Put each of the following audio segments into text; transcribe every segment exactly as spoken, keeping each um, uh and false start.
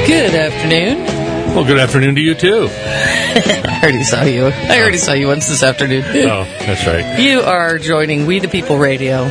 Good afternoon. Well, good afternoon to you, too. I already saw you. I already saw you once this afternoon. Oh, that's right. You are joining We the People Radio.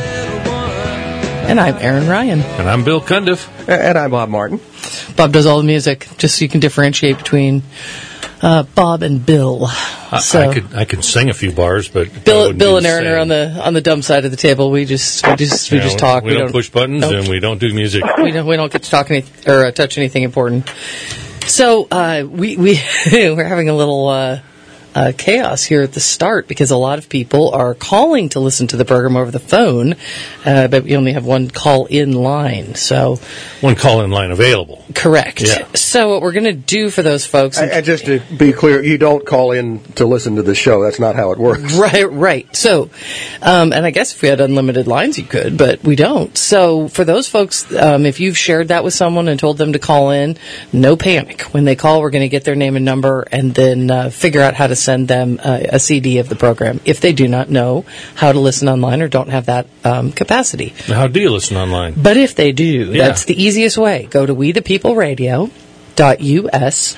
And I'm Aaron Ryan. And I'm Bill Cundiff. And I'm Bob Martin. Bob does all the music, just so you can differentiate between uh, Bob and Bill. I, so, I could I could sing a few bars, but Bill, Bill and Aaron are on the on the dumb side of the table. We just we just we yeah, just talk. We, we don't, don't push buttons, nope. And we don't do music. We don't we don't get to talk any or uh, touch anything important. So uh, we we we're having a little uh, uh, chaos here at the start because a lot of people are calling to listen to the program over the phone, uh, but we only have one call in line. So one call in line available. Correct. Yeah. So what we're going to do for those folks, and, and just to be clear, you don't call in to listen to the show. That's not how it works. Right, right. So, um, and I guess if we had unlimited lines, you could, but we don't. So for those folks, um, if you've shared that with someone and told them to call in, no panic. When they call, we're going to get their name and number and then uh, figure out how to send them uh, a C D of the program if they do not know how to listen online or don't have that um, capacity. How do you listen online? But if they do, yeah. That's the easiest way. Go to we the people radio dot U S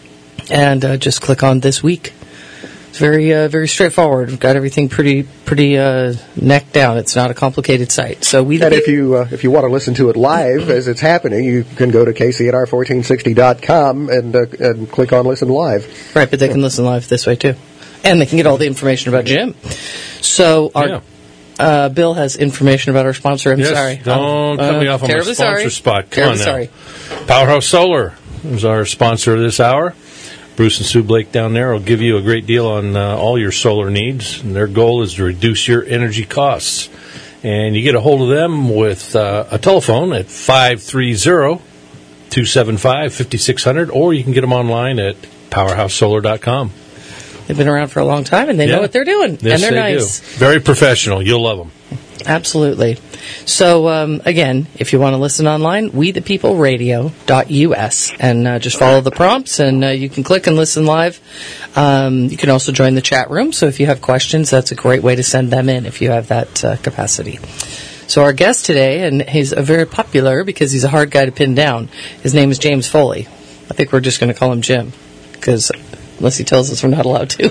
and uh, just click on This Week. It's very, uh, very straightforward. We've got everything pretty, pretty uh, neck down. It's not a complicated site. So we. And if you uh, if you want to listen to it live as it's happening, you can go to K C N R fourteen sixty dot com and uh, and click on Listen Live. Right, but they can listen live this way too, and they can get all the information about Jim. So our. Yeah. Uh, Bill has information about our sponsor. I'm yes, sorry. Don't uh, cut me off on my sponsor sorry. spot. Come terribly on now. Sorry. Powerhouse Solar is our sponsor this hour. Bruce and Sue Blake down there will give you a great deal on uh, all your solar needs. And their goal is to reduce your energy costs. And you get a hold of them with uh, a telephone at five three zero, two seven five, five six zero zero, or you can get them online at powerhouse solar dot com. They've been around for a long time, and they yeah. know what they're doing, yes, and they're they nice. Do. Very professional. You'll love them. Absolutely. So, um, again, if you want to listen online, we the people radio dot U S, and uh, just follow the prompts, and uh, you can click and listen live. Um, you can also join the chat room, so if you have questions, that's a great way to send them in if you have that uh, capacity. So our guest today, and he's a very popular because he's a hard guy to pin down, his name is James Foley. I think we're just going to call him Jim, because... unless he tells us we're not allowed to.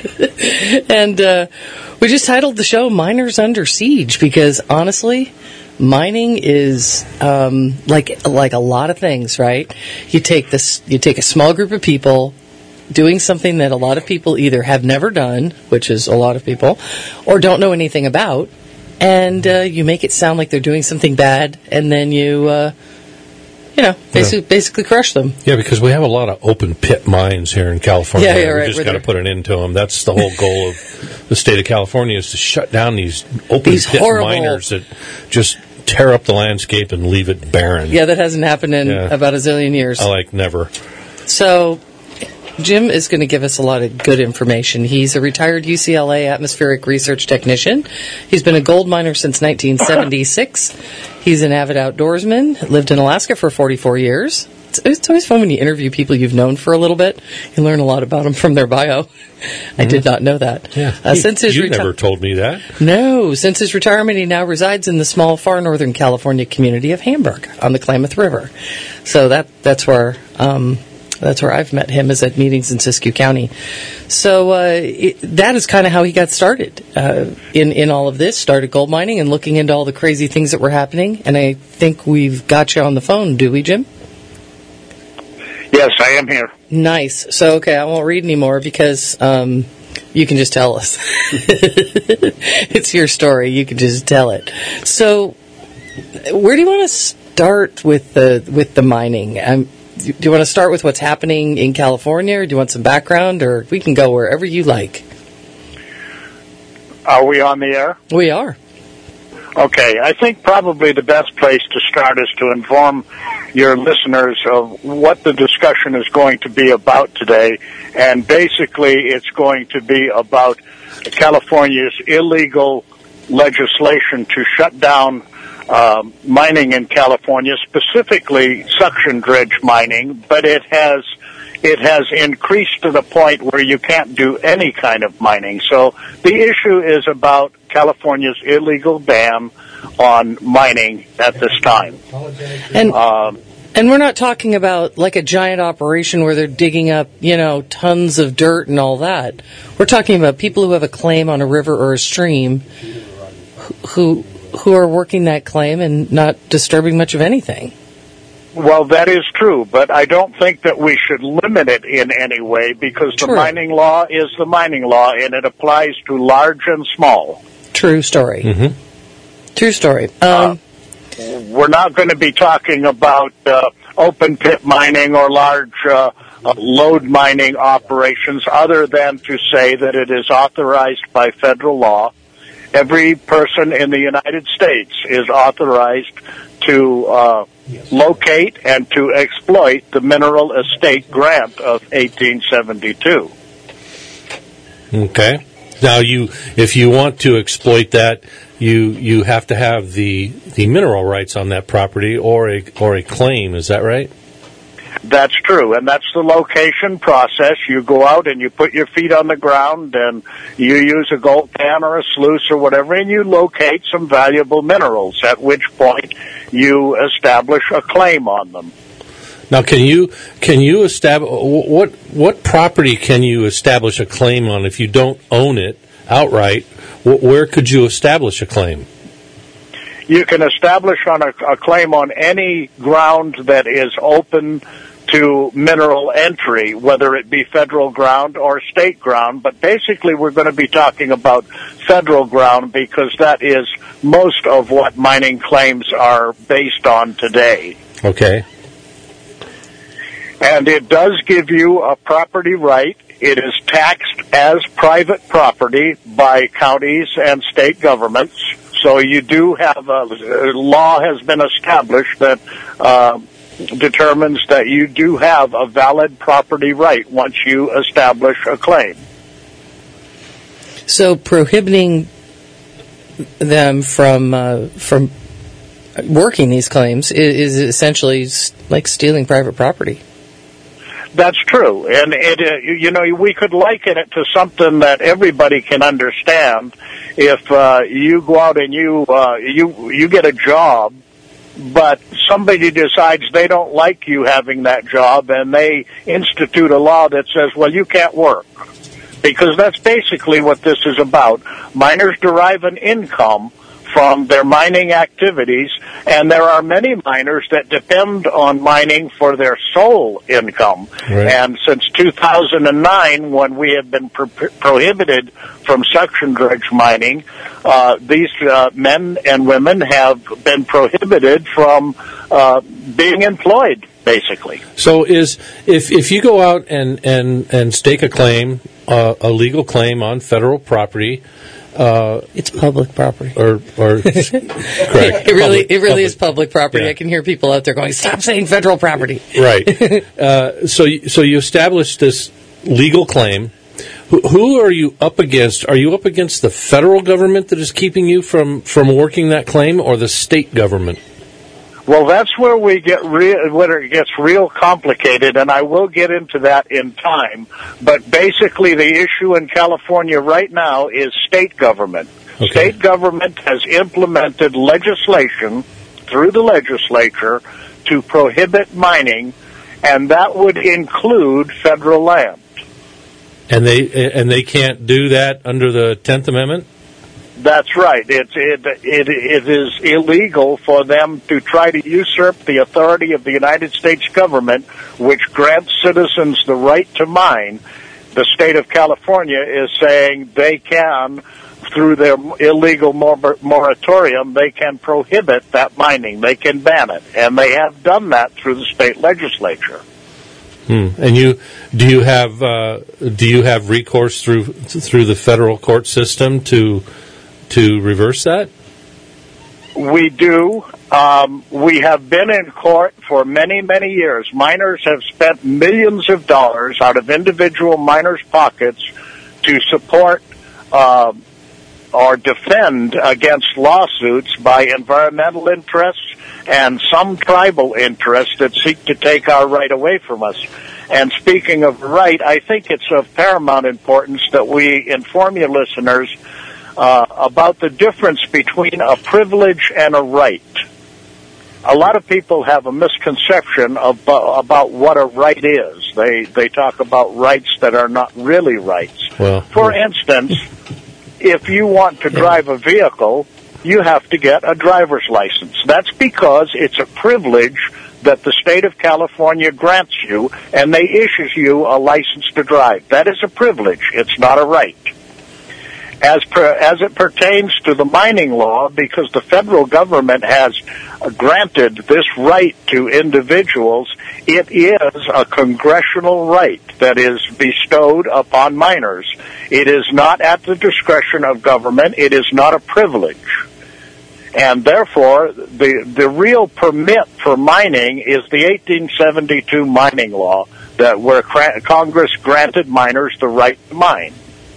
And uh, we just titled the show Miners Under Siege because, honestly, mining is um, like like a lot of things, right? You take this, you take a small group of people doing something that a lot of people either have never done, which is a lot of people, or don't know anything about, and uh, you make it sound like they're doing something bad, and then you... Uh, You know, basically, yeah. basically crush them. Yeah, because we have a lot of open pit mines here in California. Yeah, yeah, right. We just got to put an end to them. That's the whole goal of the state of California is to shut down these open these pit horrible... miners that just tear up the landscape and leave it barren. Yeah, that hasn't happened in yeah. about a zillion years. I like never. So... Jim is going to give us a lot of good information. He's a retired U C L A atmospheric research technician. He's been a gold miner since nineteen seventy-six. He's an avid outdoorsman, lived in Alaska for forty-four years. It's, it's always fun when you interview people you've known for a little bit. You learn a lot about them from their bio. Mm-hmm. I did not know that. Yeah. Uh, since his you reti- never told me that. No. Since his retirement, he now resides in the small, far northern California community of Hamburg on the Klamath River. So that that's where... Um, That's where I've met him, is at meetings in Siskiyou County. So uh, it, that is kind of how he got started uh, in, in all of this, started gold mining and looking into all the crazy things that were happening. And I think we've got you on the phone, do we, Jim? Yes, I am here. Nice. So, okay, I won't read anymore because um, you can just tell us. It's your story. You can just tell it. So where do you want to start with the, with the mining? I'm Do you want to start with what's happening in California, or do you want some background, or we can go wherever you like? Are we on the air? We are. Okay, I think probably the best place to start is to inform your listeners of what the discussion is going to be about today, and basically it's going to be about California's illegal legislation to shut down Uh, mining in California, specifically suction dredge mining, but it has it has increased to the point where you can't do any kind of mining. So the issue is about California's illegal ban on mining at this time. And um, And we're not talking about like a giant operation where they're digging up, you know, tons of dirt and all that. We're talking about people who have a claim on a river or a stream who who are working that claim and not disturbing much of anything. Well, that is true, but I don't think that we should limit it in any way because the True. mining law is the mining law, and it applies to large and small. True story. Mm-hmm. True story. Um, Uh, we're not going to be talking about uh, open pit mining or large uh, uh, load mining operations other than to say that it is authorized by federal law. Every person in the United States is authorized to uh, locate and to exploit the Mineral Estate Grant of eighteen seventy-two. Okay. Now, you, if you want to exploit that, you you have to have the the mineral rights on that property or a or a claim. Is that right? That's true, and that's the location process. You go out and you put your feet on the ground and you use a gold pan or a sluice or whatever, and you locate some valuable minerals, at which point you establish a claim on them. Now, can you can you establish what what property can you establish a claim on if you don't own it outright? Where could you establish a claim? You can establish on a, a claim on any ground that is open to mineral entry, whether it be federal ground or state ground. But basically, we're going to be talking about federal ground because that is most of what mining claims are based on today. Okay. And it does give you a property right. It is taxed as private property by counties and state governments. So you do have a, a law has been established that uh, determines that you do have a valid property right once you establish a claim. So prohibiting them from uh, from working these claims is, is essentially like stealing private property. That's true, and it, uh, you know, we could liken it to something that everybody can understand. If uh, you go out and you uh, you you get a job, but somebody decides they don't like you having that job, and they institute a law that says, well, you can't work, because that's basically what this is about. Miners derive an income from their mining activities, and there are many miners that depend on mining for their sole income. Right. And since two thousand nine, when we have been pro- prohibited from suction dredge mining, uh, these uh, men and women have been prohibited from uh, being employed, basically. So is if if you go out and and and stake a claim, uh, a legal claim on federal property. Uh, it's public property. Or, or correct. It really, public, it really public. is public property. Yeah. I can hear people out there going, "Stop saying federal property." Right. uh, so, so you establish this legal claim. Who, who are you up against? Are you up against the federal government that is keeping you from, from working that claim, or the state government? Well, that's where we get real, where it gets real complicated, and I will get into that in time. But basically, the issue in California right now is state government. Okay. State government has implemented legislation through the legislature to prohibit mining, and that would include federal land. And they and they can't do that under the tenth Amendment? That's right. It, it, it, it is illegal for them to try to usurp the authority of the United States government, which grants citizens the right to mine. The state of California is saying they can, through their illegal mor- moratorium, they can prohibit that mining. They can ban it. And they have done that through the state legislature. Hmm. And you do you have uh, do you have recourse through through the federal court system to to reverse that? We do. Um, we have been in court for many, many years. Miners have spent millions of dollars out of individual miners' pockets to support uh, or defend against lawsuits by environmental interests and some tribal interests that seek to take our right away from us. And speaking of right, I think it's of paramount importance that we inform you listeners Uh, about the difference between a privilege and a right. a lot of people have a misconception of, about what a right is. They they talk about rights that are not really rights. Well, For instance, if you want to drive a vehicle, you have to get a driver's license. That's because it's a privilege that the state of California grants you, and they issue you a license to drive. That is a privilege. It's not a right. As per, as it pertains to the mining law, because the federal government has granted this right to individuals, it is a congressional right that is bestowed upon miners. It is not at the discretion of government. It is not a privilege. And therefore, the, the real permit for mining is the eighteen seventy-two mining law, that where Congress granted miners the right to mine.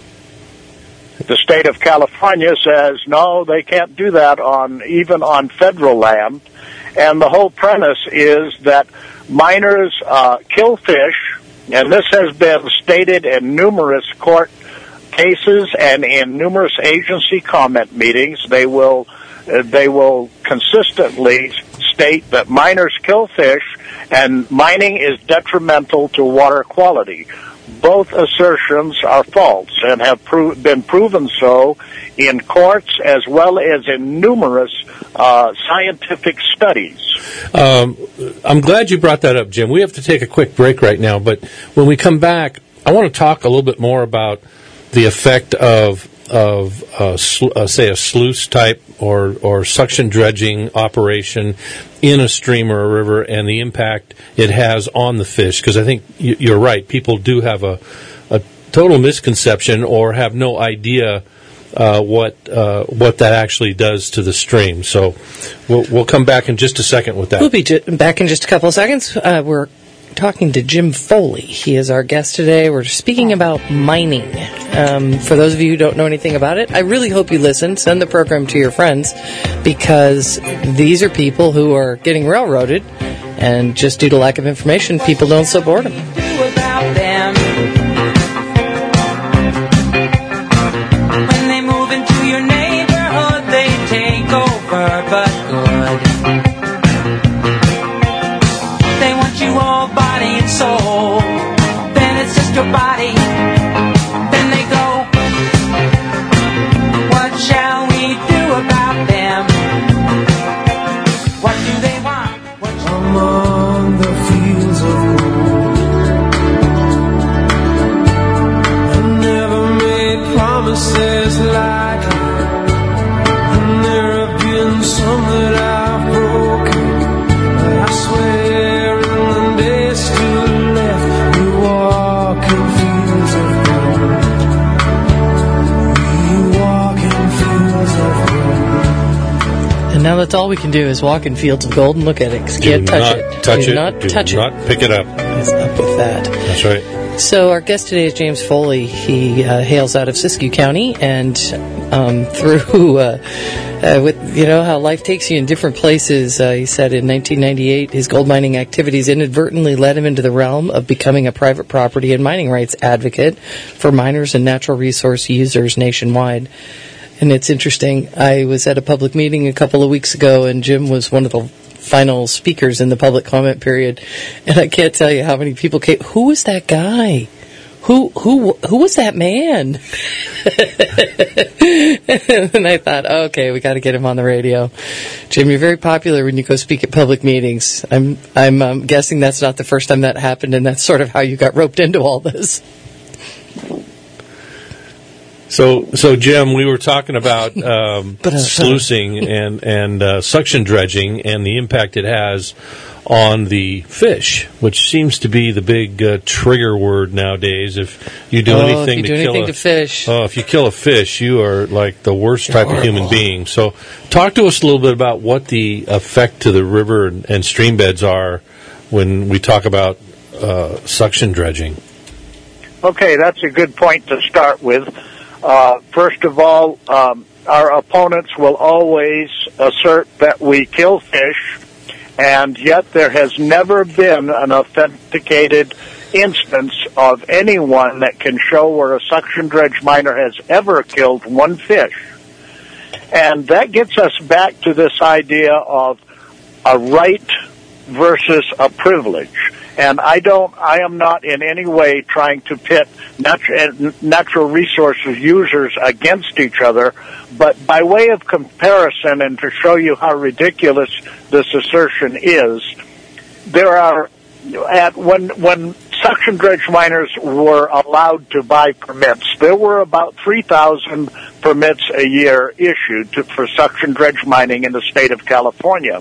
The state of California says, no, they can't do that on even on federal land. And the whole premise is that miners uh, kill fish, and this has been stated in numerous court cases and in numerous agency comment meetings. They will uh, they will consistently state that miners kill fish and mining is detrimental to water quality. Both assertions are false and have pro- been proven so in courts as well as in numerous uh, scientific studies. Um, I'm glad you brought that up, Jim. We have to take a quick break right now, but when we come back, I want to talk a little bit more about the effect of of uh, sl- uh, say a sluice type or or suction dredging operation in a stream or a river and the impact it has on the fish, because I think you're right, people do have a, a total misconception or have no idea uh, what uh, what that actually does to the stream. So we'll we'll come back in just a second with that. We'll be j- back in just a couple of seconds. Uh, we're talking to Jim Foley. He is our guest today. We're speaking about mining. Um, for those of you who don't know anything about it, I really hope you listen. Send the program to your friends, because these are people who are getting railroaded, and just due to lack of information, people don't support them. When they move into your neighborhood, they take over, but good. They want you all body and soul. Then it's just your body. Then they go. What shall we do about them? What do they want? What shall Among the fields of gold, I never made promises lightly, and there have been some that I've broken. But I swear in the days to the left, we walk in fields of gold. We walk in fields of gold. And now that's all we can do is walk in fields of gold and look at it. 'Cause Do can't touch not it. touch do it. not Do touch not it. pick it up. What's up with that? That's right. So our guest today is James Foley. He uh, hails out of Siskiyou County, and um, through uh, uh, with you know how life takes you in different places. Uh, he said in nineteen ninety-eight his gold mining activities inadvertently led him into the realm of becoming a private property and mining rights advocate for miners and natural resource users nationwide. And it's interesting. I was at a public meeting a couple of weeks ago, and Jim was one of the final speakers in the public comment period. And I can't tell you how many people came. Who was that guy? Who who who was that man? And I thought, oh, okay, we got to get him on the radio. Jim, you're very popular when you go speak at public meetings. I'm I'm um, guessing that's not the first time that happened, and that's sort of how you got roped into all this. So, so Jim, we were talking about um, But, uh, sluicing and and uh, suction dredging and the impact it has on the fish, which seems to be the big uh, trigger word nowadays. If you do Oh, if anything you to do kill anything a to fish. oh, if you kill a fish, you are like the worst You're type of human horrible. being. So, talk to us a little bit about what the effect to the river and, and stream beds are when we talk about uh, suction dredging. Okay, that's a good point to start with. Uh, first of all, um, our opponents will always assert that we kill fish, and yet there has never been an authenticated instance of anyone that can show where a suction dredge miner has ever killed one fish. And that gets us back to this idea of a right versus a privilege. And I don't, I am not in any way trying to pit natu- natural resources users against each other, but by way of comparison and to show you how ridiculous this assertion is, there are, at when, when suction dredge miners were allowed to buy permits, there were about three thousand permits a year issued to, for suction dredge mining in the state of California.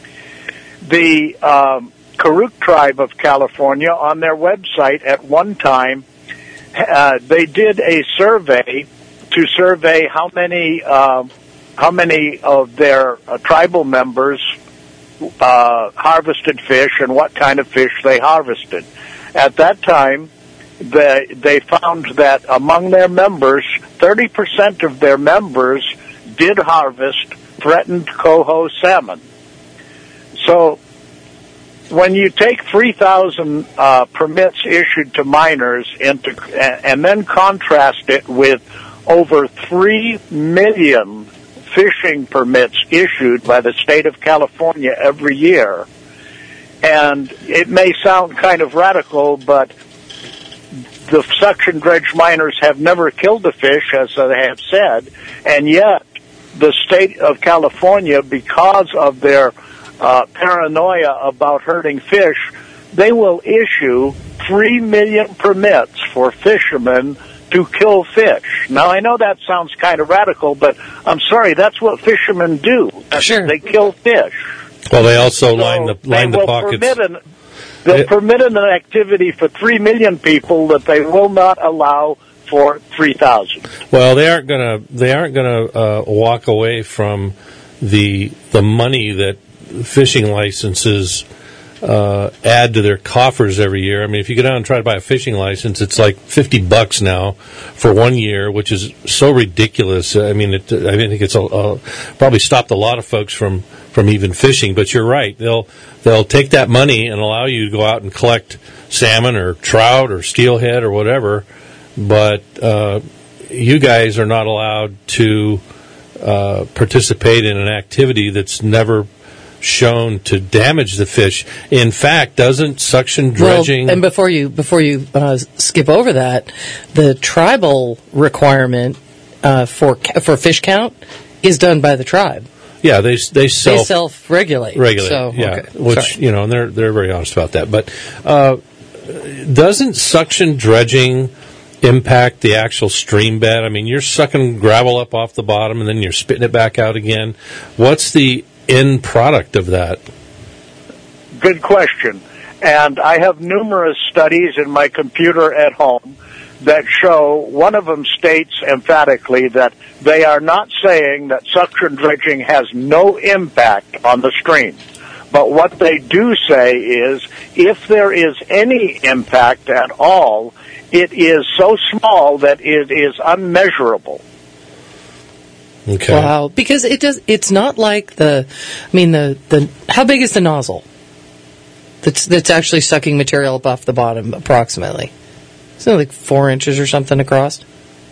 The, um, Karuk tribe of California, on their website at one time, uh, they did a survey to survey how many uh, how many of their uh, tribal members uh, harvested fish and what kind of fish they harvested. At that time, they, they found that among their members, thirty percent of their members did harvest threatened coho salmon. So when you take three thousand uh, permits issued to miners into, and, and then contrast it with over three million fishing permits issued by the state of California every year, and it may sound kind of radical, but the suction dredge miners have never killed a fish, as they have said, and yet the state of California, because of their Uh, paranoia about hurting fish, they will issue three million permits for fishermen to kill fish. Now, I know that sounds kind of radical, but I'm sorry, that's what fishermen do. Sure. They kill fish. Well, they also So line the line they the will pockets. Permit an, they'll It- permit an activity for three million people that they will not allow for three thousand. Well, they aren't gonna they aren't gonna uh, walk away from the the money that fishing licenses uh, add to their coffers every year. I mean, if you go down and try to buy a fishing license, it's like fifty bucks now for one year, which is so ridiculous. I mean, it, I think it's a, a, probably stopped a lot of folks from, from even fishing. But you're right; they'll they'll take that money and allow you to go out and collect salmon or trout or steelhead or whatever. But uh, you guys are not allowed to uh, participate in an activity that's never shown to damage the fish. In fact, doesn't suction dredging... Well, and before you before you uh, skip over that, the tribal requirement uh, for for fish count is done by the tribe. Yeah, they they self they self regulate. regulate. So, yeah, okay. which Sorry. you know, and they're they're very honest about that. But uh, doesn't suction dredging impact the actual stream bed? I mean, you're sucking gravel up off the bottom and then you're spitting it back out again. What's the end product of that? Good question. And I have numerous studies in my computer at home that show, one of them states emphatically that they are not saying that suction dredging has no impact on the stream. But what they do say is, if there is any impact at all, it is so small that it is unmeasurable. Okay. Wow, because it does. It's not like the. I mean, the, the how big is the nozzle? That's that's actually sucking material up off the bottom, approximately. Isn't it like four inches or something across?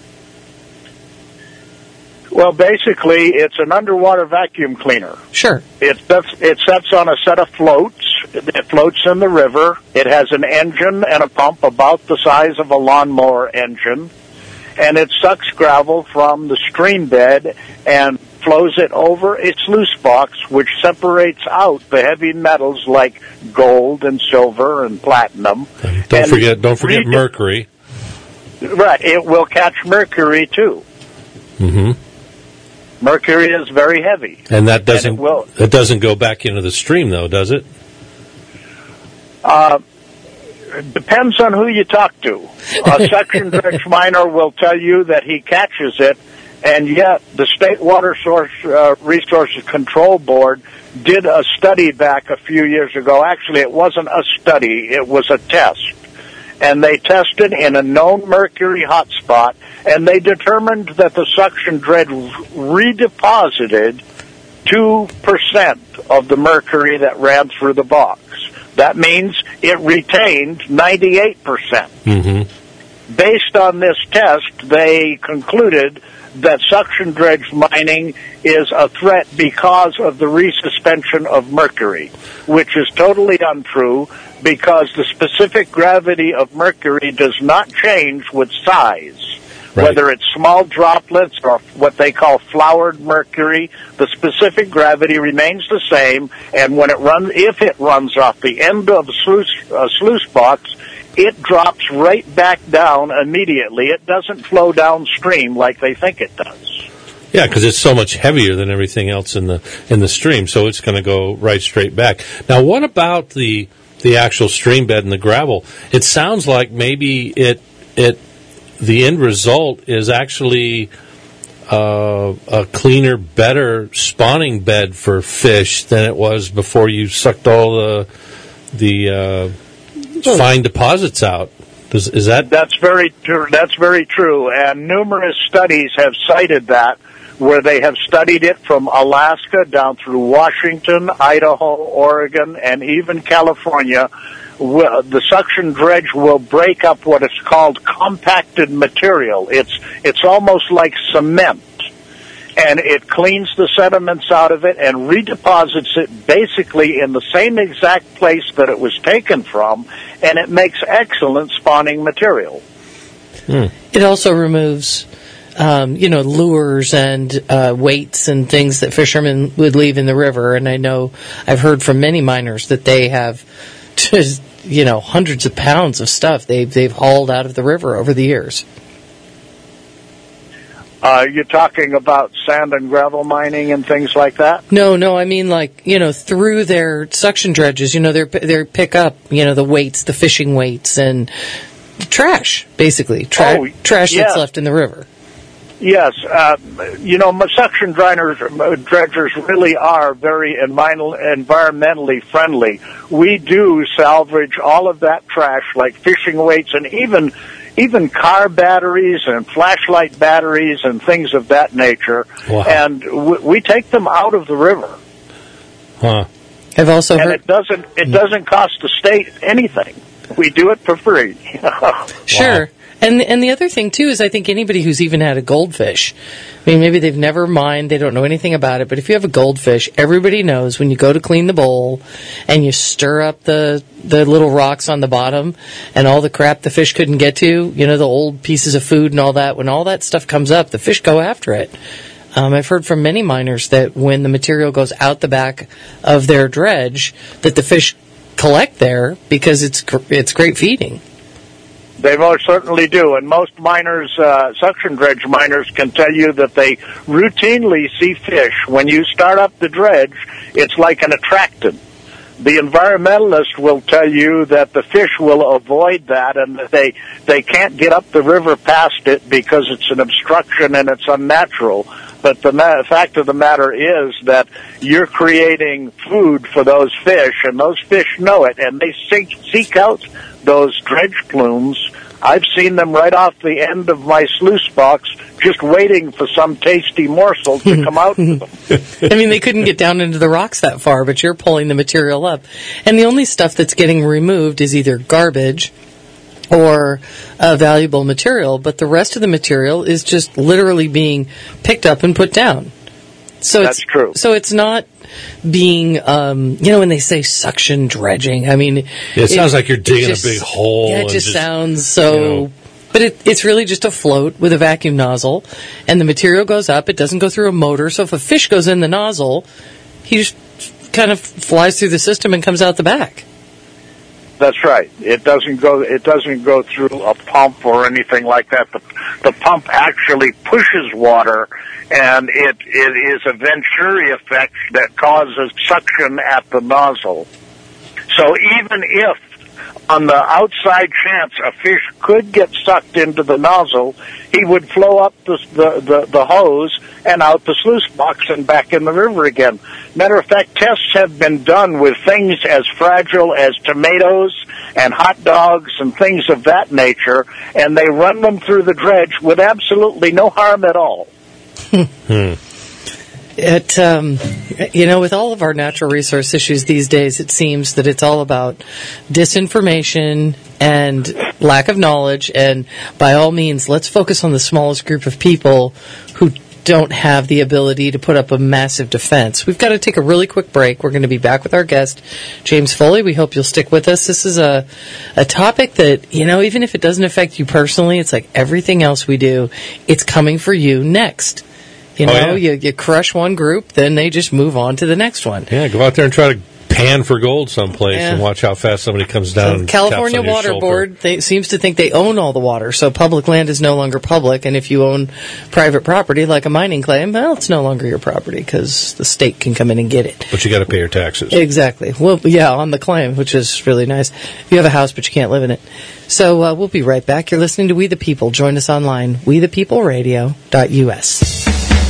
Well, basically, it's an underwater vacuum cleaner. Sure. It sets, it sets on a set of floats. It floats in the river. It has an engine and a pump about the size of a lawnmower engine. And it sucks gravel from the stream bed and flows it over its loose box, which separates out the heavy metals like gold and silver and platinum. Don't and forget, don't forget re- mercury. Right, it will catch mercury too. Mm-hmm. Mercury is very heavy, and that doesn't and it will. that doesn't go back into the stream, though, does it? Uh, depends on who you talk to. A suction dredge miner will tell you that he catches it, and yet the State Water Source uh, Resources Control Board did a study back a few years ago. Actually, it wasn't a study, it was a test. And they tested in a known mercury hotspot, and they determined that the suction dredge redeposited two percent of the mercury that ran through the box. That means it retained ninety-eight percent. Mm-hmm. Based on this test, they concluded that suction dredge mining is a threat because of the resuspension of mercury, which is totally untrue because the specific gravity of mercury does not change with size. Right. Whether it's small droplets or what they call flowered mercury, the specific gravity remains the same, and when it runs, if it runs off the end of a sluice, uh, sluice box, it drops right back down immediately. It doesn't flow downstream like they think it does. Yeah, because it's so much heavier than everything else in the in the stream, so it's going to go right straight back. Now, what about the the actual stream bed and the gravel? It sounds like maybe it it the end result is actually uh, a cleaner, better spawning bed for fish than it was before you sucked all the the uh, fine deposits out. Is, is that that's very true? That's very true, and numerous studies have cited that, where they have studied it from Alaska down through Washington, Idaho, Oregon, and even California. The suction dredge will break up what is called compacted material. It's it's almost like cement, and it cleans the sediments out of it and redeposits it basically in the same exact place that it was taken from, and it makes excellent spawning material. Hmm. It also removes Um, you know, lures and uh, weights and things that fishermen would leave in the river. And I know I've heard from many miners that they have just, you know, hundreds of pounds of stuff they've, they've hauled out of the river over the years. Uh, you're talking about sand and gravel mining and things like that? No, no, I mean like, you know, through their suction dredges, you know, they they pick up, you know, the weights, the fishing weights and trash, basically. Tra- oh, trash yes. that's left in the river. Yes, uh, you know, suction dredgers, dredgers really are very environmentally friendly. We do salvage all of that trash, like fishing weights and even even car batteries and flashlight batteries and things of that nature. Wow. And w- we take them out of the river. Huh. I've also and heard it doesn't it doesn't cost the state anything. We do it for free. Sure. Wow. And and the other thing, too, is I think anybody who's even had a goldfish, I mean, maybe they've never mined, they don't know anything about it, but if you have a goldfish, everybody knows when you go to clean the bowl and you stir up the, the little rocks on the bottom and all the crap the fish couldn't get to, you know, the old pieces of food and all that, when all that stuff comes up, the fish go after it. Um, I've heard from many miners that when the material goes out the back of their dredge, that the fish collect there because it's it's great feeding. They most certainly do, and most miners, uh, suction dredge miners, can tell you that they routinely see fish. When you start up the dredge, it's like an attractant. The environmentalist will tell you that the fish will avoid that and that they, they can't get up the river past it because it's an obstruction and it's unnatural. But the ma- fact of the matter is that you're creating food for those fish, and those fish know it, and they seek, seek out those dredge plumes. I've seen them right off the end of my sluice box, just waiting for some tasty morsel to come out of them. I mean, they couldn't get down into the rocks that far, but you're pulling the material up. And the only stuff that's getting removed is either garbage or uh, valuable material, but the rest of the material is just literally being picked up and put down. So That's it's, true. So it's not being, um, you know, when they say suction dredging, I mean... Yeah, it, it sounds like you're digging just, a big hole. Yeah, it just, just sounds so... You know. But it, it's really just a float with a vacuum nozzle, and the material goes up. It doesn't go through a motor, so if a fish goes in the nozzle, he just kind of flies through the system and comes out the back. That's right. It doesn't go. It doesn't go through a pump or anything like that. The, the pump actually pushes water, and it it is a Venturi effect that causes suction at the nozzle. So even if, on the outside chance, a fish could get sucked into the nozzle, he would flow up the, the, the, the hose and out the sluice box and back in the river again. Matter of fact, tests have been done with things as fragile as tomatoes and hot dogs and things of that nature, and they run them through the dredge with absolutely no harm at all. hmm. It, um, you know, with all of our natural resource issues these days, it seems that it's all about disinformation and lack of knowledge. And by all means, let's focus on the smallest group of people who don't have the ability to put up a massive defense. We've got to take a really quick break. We're going to be back with our guest, James Foley. We hope you'll stick with us. This is a a topic that, you know, even if it doesn't affect you personally, it's like everything else we do, it's coming for you next. You know, oh, yeah. you, you crush one group, then they just move on to the next one. Yeah, go out there and try to pan for gold someplace Yeah. and watch how fast somebody comes down. So and California taps on your Water shoulder. Board they, seems to think they own all the water, so public land is no longer public, and if you own private property like a mining claim, well, it's no longer your property because the state can come in and get it. But you got to pay your taxes. Exactly. Well, yeah, on the claim, which is really nice. You have a house, but you can't live in it. So uh, we'll be right back. You're listening to We the People. Join us online, we the people radio dot U S.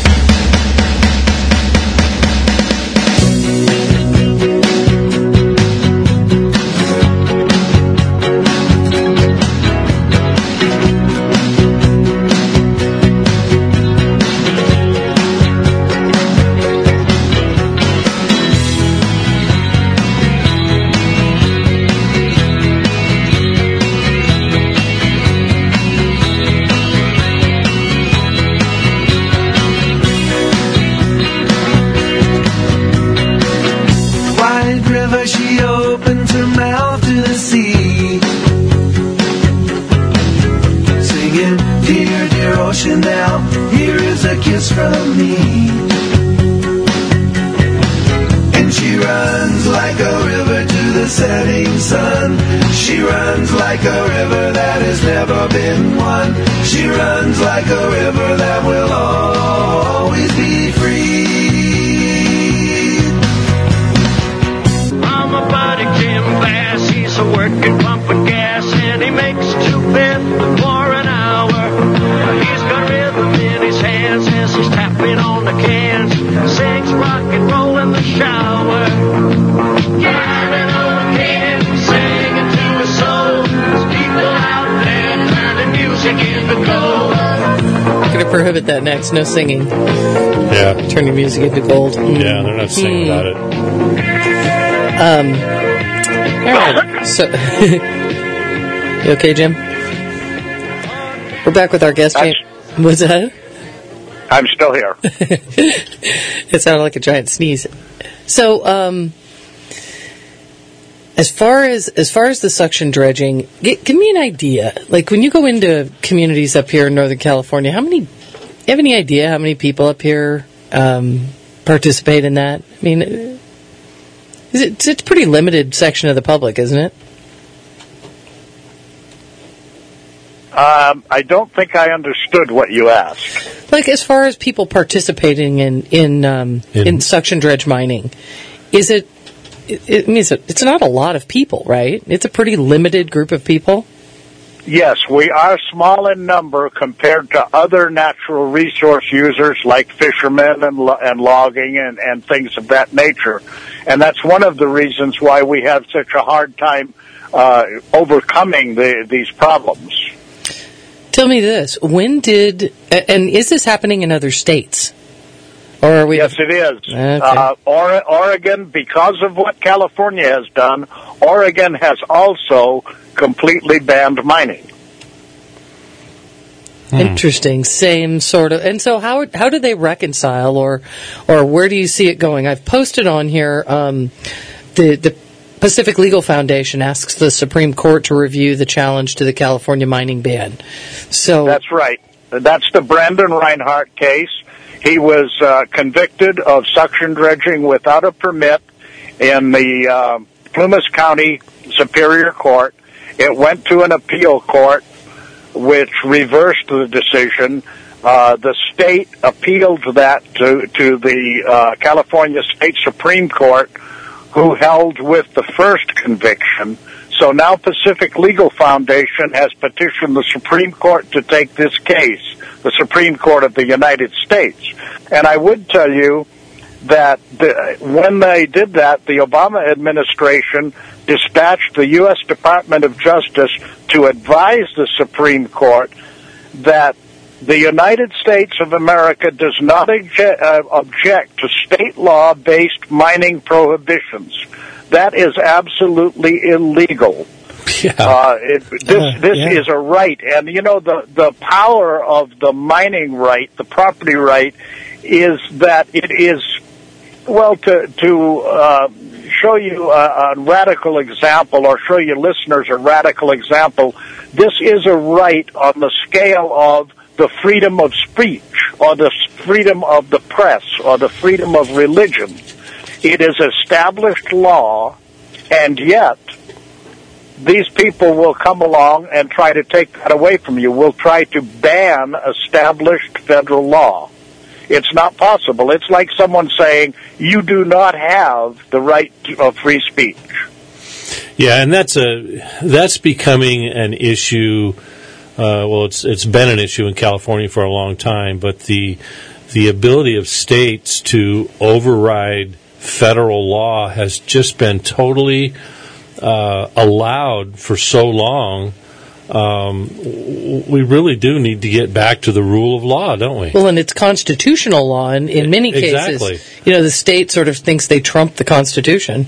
Prohibit that next. No singing. Yeah. Turn your music into gold. Mm. Yeah, they're not singing mm. about it. Um. All right. So, you okay, Jim? We're back with our guest. I'm, What's that? I'm still here. It sounded like a giant sneeze. So, um, as far as as far as the suction dredging, g- give me an idea. Like when you go into communities up here in Northern California, how many? You have any idea how many people up here um, participate in that? I mean, is it, it's a pretty limited section of the public, isn't it? Um, I don't think I understood what you asked. Like as far as people participating in in um, in, in suction dredge mining, is it? It, it means it, it's not a lot of people, right? It's a pretty limited group of people. Yes, we are small in number compared to other natural resource users like fishermen and, lo- and logging and, and things of that nature. And that's one of the reasons why we have such a hard time uh, overcoming the, these problems. Tell me this. When did, and is this happening in other states? Or are we yes, it is. Okay. Uh, or- Oregon, because of what California has done, Oregon has also completely banned mining. Hmm. Interesting. Same sort of. And so how how do they reconcile, or or where do you see it going? I've posted on here um, the the Pacific Legal Foundation asks the Supreme Court to review the challenge to the California mining ban. So that's right. That's the Brandon Reinhart case. He was uh, convicted of suction dredging without a permit in the uh, Plumas County Superior Court. It went to an appeal court, which reversed the decision. Uh, the state appealed that to, to the uh, California State Supreme Court, who held with the first conviction. So now Pacific Legal Foundation has petitioned the Supreme Court to take this case, the Supreme Court of the United States. And I would tell you that the, when they did that, the Obama administration dispatched the U S Department of Justice to advise the Supreme Court that the United States of America does not obje- uh, object to state law-based mining prohibitions. That is absolutely illegal. Yeah. Uh, it, this Uh, this yeah. is a right, and you know the the power of the mining right, the property right, is that it is well to to uh, show you a, a radical example, or show your listeners a radical example. This is a right on the scale of the freedom of speech, or the freedom of the press, or the freedom of religion. It is established law, and yet these people will come along and try to take that away from you, will try to ban established federal law. It's not possible. It's like someone saying, you do not have the right of free speech. Yeah, and that's a that's becoming an issue. Uh, well, it's it's been an issue in California for a long time, but the the ability of states to override federal law has just been totally uh, allowed for so long. Um, we really do need to get back to the rule of law, don't we? Well, and it's constitutional law, and in many Exactly. cases, you know, the state sort of thinks they trump the Constitution.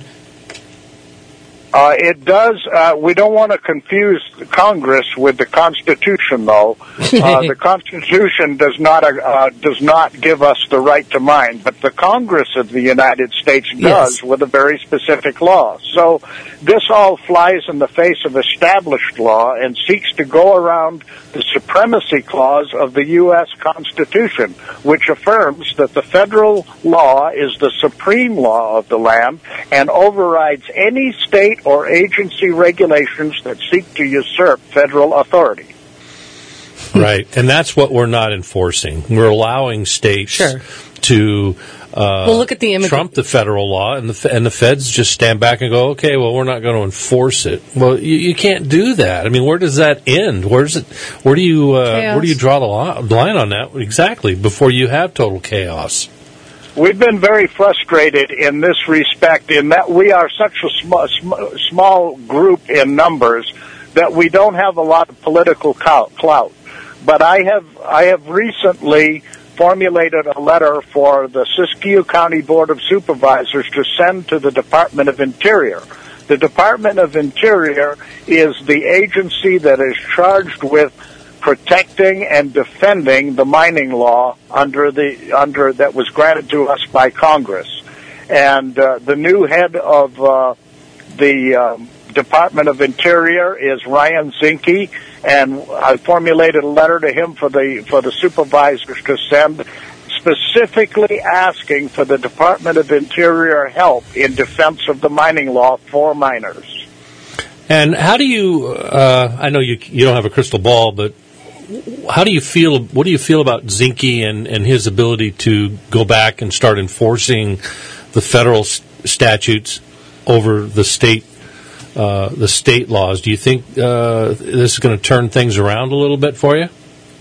Uh, it does. Uh, we don't want to confuse Congress with the Constitution, though. Uh, the Constitution does not uh, does not give us the right to mine, but the Congress of the United States does, Yes. with a very specific law. So this all flies in the face of established law and seeks to go around the supremacy clause of the U S Constitution, which affirms that the federal law is the supreme law of the land and overrides any state or agency regulations that seek to usurp federal authority. Right, and that's what we're not enforcing. We're allowing states Sure. to uh, Well, look at the immigrant- trump the federal law, and the and the feds just stand back and go, okay, well, we're not going to enforce it. Well, you, you can't do that. I mean, where does that end? Where does it? Where do you uh, Chaos. where do you draw the li- line on that exactly before you have total chaos? We've been very frustrated in this respect, in that we are such a small, sm- small group in numbers that we don't have a lot of political clout. But I have I have recently formulated a letter for the Siskiyou County Board of Supervisors to send to the Department of Interior. The Department of Interior is the agency that is charged with protecting and defending the mining law under the under that was granted to us by Congress. And uh, the new head of uh, the um, Department of Interior is Ryan Zinke, and I formulated a letter to him for the for the supervisors to send, specifically asking for the Department of Interior help in defense of the mining law for miners. And how do you? Uh, I know you you don't have a crystal ball, but how do you feel? What do you feel about Zinke and, and his ability to go back and start enforcing the federal s- statutes over the state uh, the state laws? Do you think uh, this is going to turn things around a little bit for you?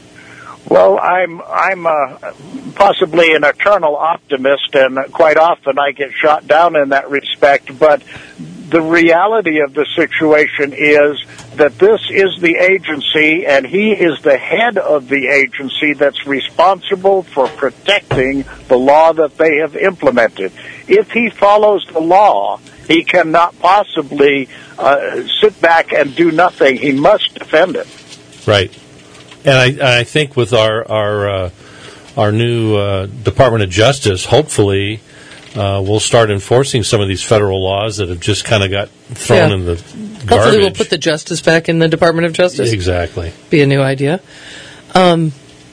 Well, I'm I'm uh, possibly an eternal optimist, and quite often I get shot down in that respect. But the reality of the situation is that this is the agency, and he is the head of the agency that's responsible for protecting the law that they have implemented. If he follows the law, he cannot possibly uh, sit back and do nothing. He must defend it. Right. And I, and I think with our our uh, our new uh, Department of Justice, hopefully, uh, we'll start enforcing some of these federal laws that have just kind of got thrown Yeah. in the garbage. Hopefully we'll put the justice back in the Department of Justice. Exactly. Be a new idea. Um,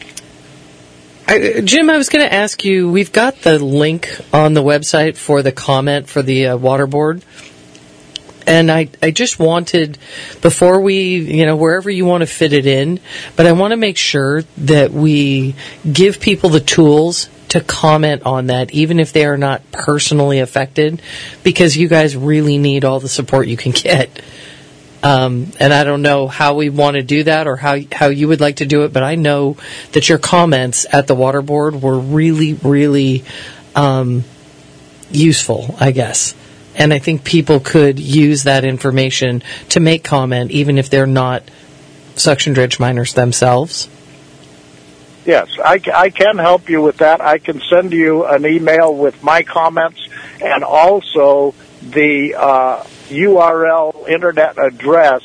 I, Jim, I was going to ask you, we've got the link on the website for the comment for the uh, water board. And I, I just wanted, before we, you know, wherever you want to fit it in, but I want to make sure that we give people the tools to comment on that, even if they are not personally affected, because you guys really need all the support you can get. Um, and I don't know how we want to do that or how how you would like to do it, but I know that your comments at the water board were really, really um, useful, I guess. And I think people could use that information to make comment, even if they're not suction dredge miners themselves. Yes, I, I can help you with that. I can send you an email with my comments and also the uh, U R L internet address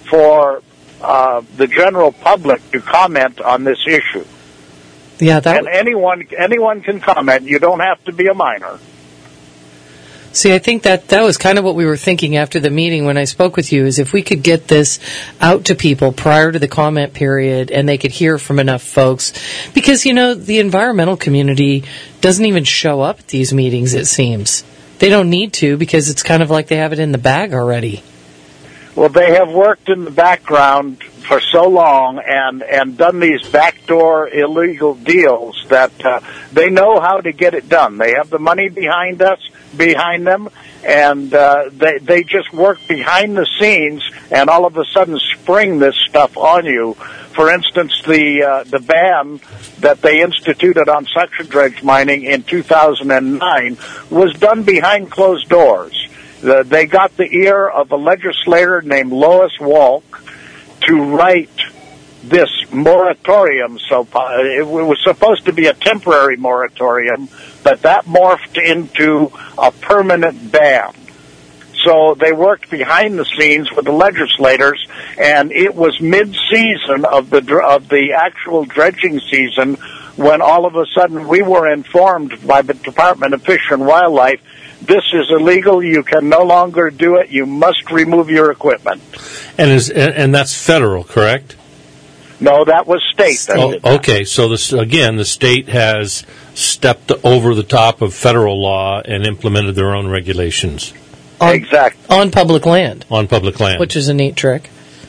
for uh, the general public to comment on this issue. Yeah, that. And anyone anyone can comment. You don't have to be a minor. See, I think that that was kind of what we were thinking after the meeting when I spoke with you, is if we could get this out to people prior to the comment period and they could hear from enough folks. Because, you know, the environmental community doesn't even show up at these meetings, it seems. They don't need to because it's kind of like they have it in the bag already. Well, they have worked in the background for so long and, and done these backdoor illegal deals that uh, they know how to get it done. They have the money behind us, behind them, and uh, they they just work behind the scenes and all of a sudden spring this stuff on you. For instance, the uh, the ban that they instituted on suction dredge mining in two thousand nine was done behind closed doors. The, they got the ear of a legislator named Lois Walk to write this moratorium. So it was supposed to be a temporary moratorium, but that morphed into a permanent ban. So they worked behind the scenes with the legislators, and it was mid-season of the of the actual dredging season when all of a sudden we were informed by the Department of Fish and Wildlife, this is illegal, you can no longer do it, you must remove your equipment. And is and that's federal, correct? No, that was state. That oh, did that. Okay, so this again, the state has stepped over the top of federal law and implemented their own regulations. On, exactly. On public land. On public land. Which is a neat trick.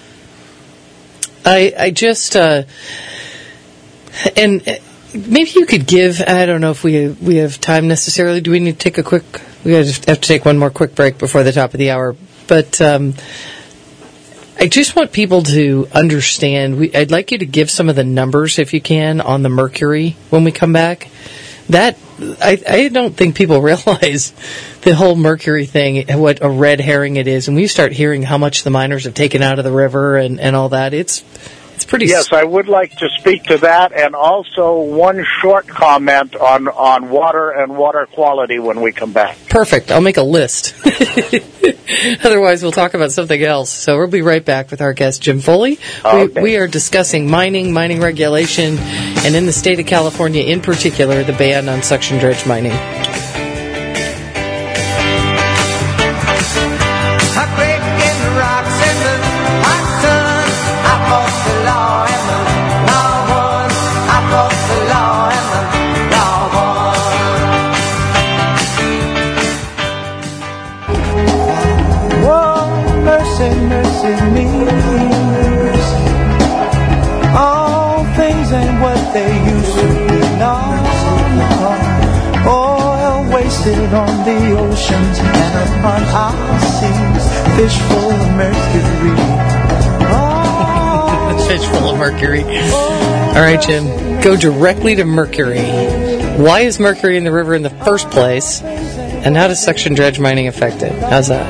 I I just, uh, and maybe you could give, I don't know if we we have time necessarily. Do we need to take a quick, we have to take one more quick break before the top of the hour. But um, I just want people to understand, we, I'd like you to give some of the numbers, if you can, on the mercury when we come back. That, I, I don't think people realize the whole mercury thing, what a red herring it is. And we start hearing how much the miners have taken out of the river and, and all that. It's it's pretty... Yes, I would like to speak to that, and also one short comment on, on water and water quality when we come back. Perfect. I'll make a list. Otherwise, we'll talk about something else. So we'll be right back with our guest, Jim Foley. Okay. We, we are discussing mining, mining regulation, and in the state of California in particular, the ban on suction dredge mining. On the oceans and upon our seas, fish full of mercury. Oh, fish full of mercury. All right, Jim, go directly to mercury. Why is mercury in the river in the first place, and how does suction dredge mining affect it? How's that?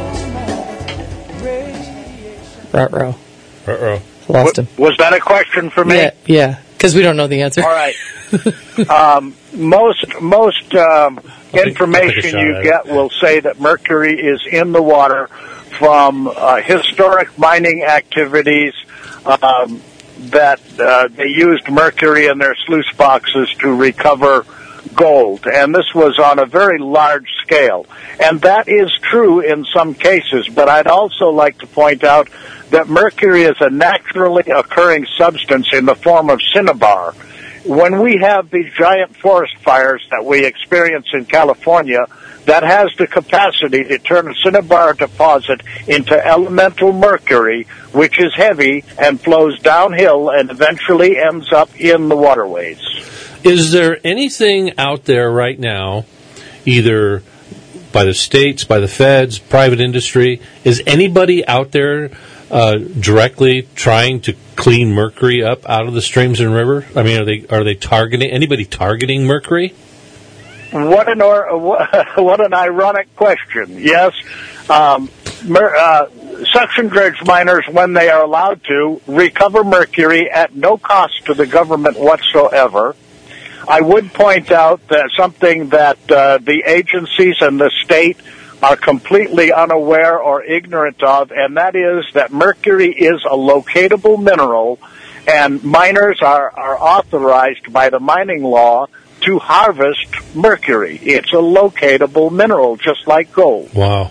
Ruh-roh. Ruh-roh. Lost him. Was that a question for me? Yeah, yeah, because we don't know the answer. All right. um, most most um, information you get will say that mercury is in the water from uh, historic mining activities um, that uh, they used mercury in their sluice boxes to recover gold. And this was on a very large scale. And that is true in some cases, but I'd also like to point out that mercury is a naturally occurring substance in the form of cinnabar. When we have these giant forest fires that we experience in California, that has the capacity to turn a cinnabar deposit into elemental mercury, which is heavy and flows downhill and eventually ends up in the waterways. Is there anything out there right now, either by the states, by the feds, private industry, is anybody out there uh, directly trying to clean mercury up out of the streams and river? I mean, are they are they targeting anybody targeting mercury? What an or, what an ironic question. Yes, um, mer, uh, suction dredge miners, when they are allowed to, recover mercury at no cost to the government whatsoever. I would point out that something that uh, the agencies and the state are completely unaware or ignorant of, and that is that mercury is a locatable mineral, and miners are, are authorized by the mining law to harvest mercury. It's a locatable mineral, just like gold. Wow.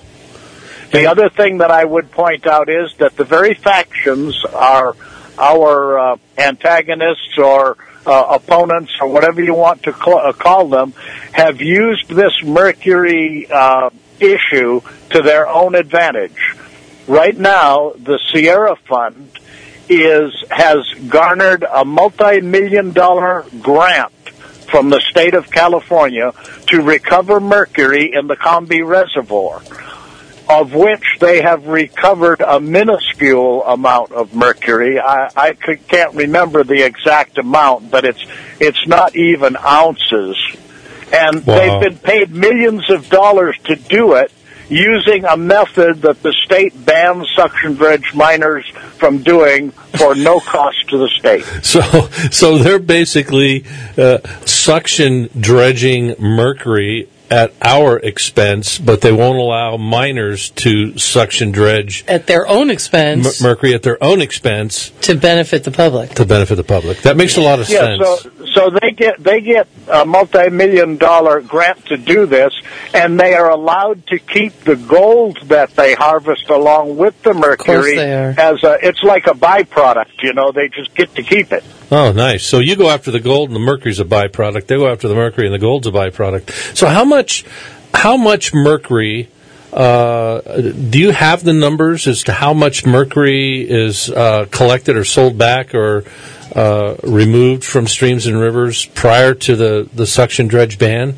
The other thing that I would point out is that the very factions are our uh, antagonists or uh, opponents or whatever you want to call, uh, call them have used this mercury uh, issue to their own advantage. Right now, the Sierra Fund is has garnered a multi-million dollar grant from the state of California to recover mercury in the Combi Reservoir, of which they have recovered a minuscule amount of mercury. I, I could, can't remember the exact amount, but it's it's not even ounces. And Wow. they've been paid millions of dollars to do it using a method that the state bans suction dredge miners from doing for no cost to the state. So, so they're basically uh, suction dredging mercury at our expense, but they won't allow miners to suction dredge At their own expense mer- mercury at their own expense to benefit the public. to benefit the public. That makes a lot of Yeah, sense. so so they get they get a multi-million dollar grant to do this, and they are allowed to keep the gold that they harvest along with the mercury they are. as a it's like a byproduct. You know, they just get to keep it. Oh, nice. So you go after the gold, and the mercury's a byproduct. They go after the mercury, and the gold's a byproduct. So how much, how much mercury? Uh, do you have the numbers as to how much mercury is uh, collected or sold back or uh, removed from streams and rivers prior to the, the suction dredge ban?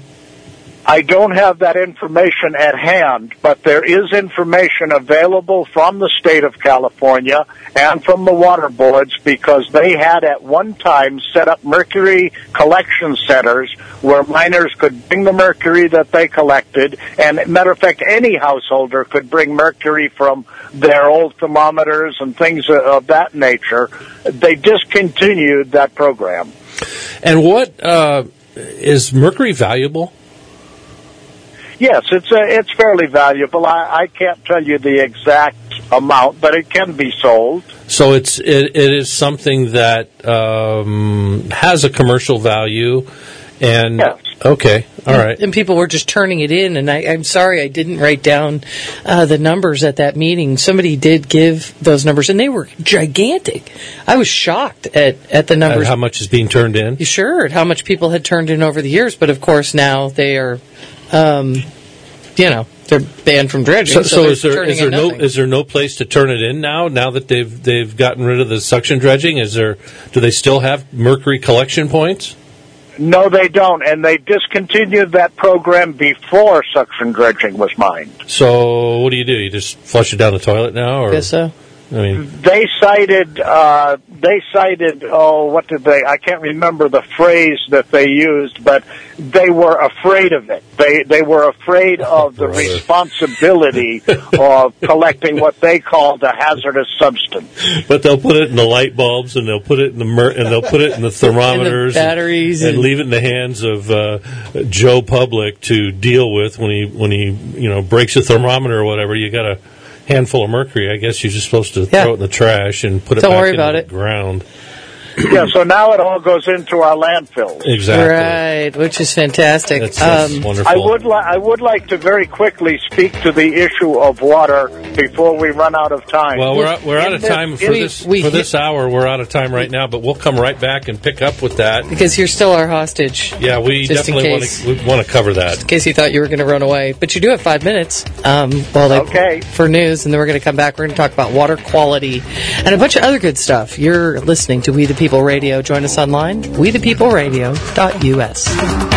I don't have that information at hand, but there is information available from the state of California and from the water boards, because they had at one time set up mercury collection centers where miners could bring the mercury that they collected, and matter of fact, any householder could bring mercury from their old thermometers and things of that nature. They discontinued that program. And what uh, is mercury valuable? Yes, it's a, it's fairly valuable. I, I can't tell you the exact amount, but it can be sold. So it's it, it is something that um, has a commercial value, and Yes. okay, all right. And people were just turning it in, and I, I'm sorry I didn't write down uh, the numbers at that meeting. Somebody did give those numbers, and they were gigantic. I was shocked at, at the And numbers. how much is being turned in? Sure, at how much people had turned in over the years, but of course now they are, um, you know, they're banned from dredging. So, So, so they're is there turning is there in no nothing. is there no place to turn it in now? Now that they've they've gotten rid of the suction dredging, is there do they still have mercury collection points? No, they don't, and they discontinued that program before suction dredging was mined. So what do you do? You just flush it down the toilet now, or Guess so. I mean, They cited, uh, they cited, oh, what did they, I can't remember the phrase that they used, but they were afraid of it. They, they were afraid of the Brother. responsibility of collecting what they called a hazardous substance. but they'll put it in the light bulbs, and they'll put it in the mer- and they'll put it in the thermometers, And the batteries and, and and- leave it in the hands of uh, Joe Public to deal with when he when he you know breaks a thermometer or whatever. You got a handful of mercury. I guess you're just supposed to Yeah. throw it in the trash and put it Don't back worry into about the it. ground. Yeah, so now it all goes into our landfills. Exactly. Right, which is fantastic. That's, that's Um, wonderful. I would li- I would like to very quickly speak to the issue of water before we run out of time. Well, we're out, we're out of In time this- for in- this we- for this hour. We're out of time right now, but we'll come right back and pick up with that. because you're still our hostage. Yeah, we Just in definitely want case. to we want to cover that. In case you thought you were going to run away. But you do have five minutes um, while they, Okay. for news, and then we're going to come back. We're going to talk about water quality and a bunch of other good stuff. You're listening to We the People Radio. Join us online, we the people radio dot U S.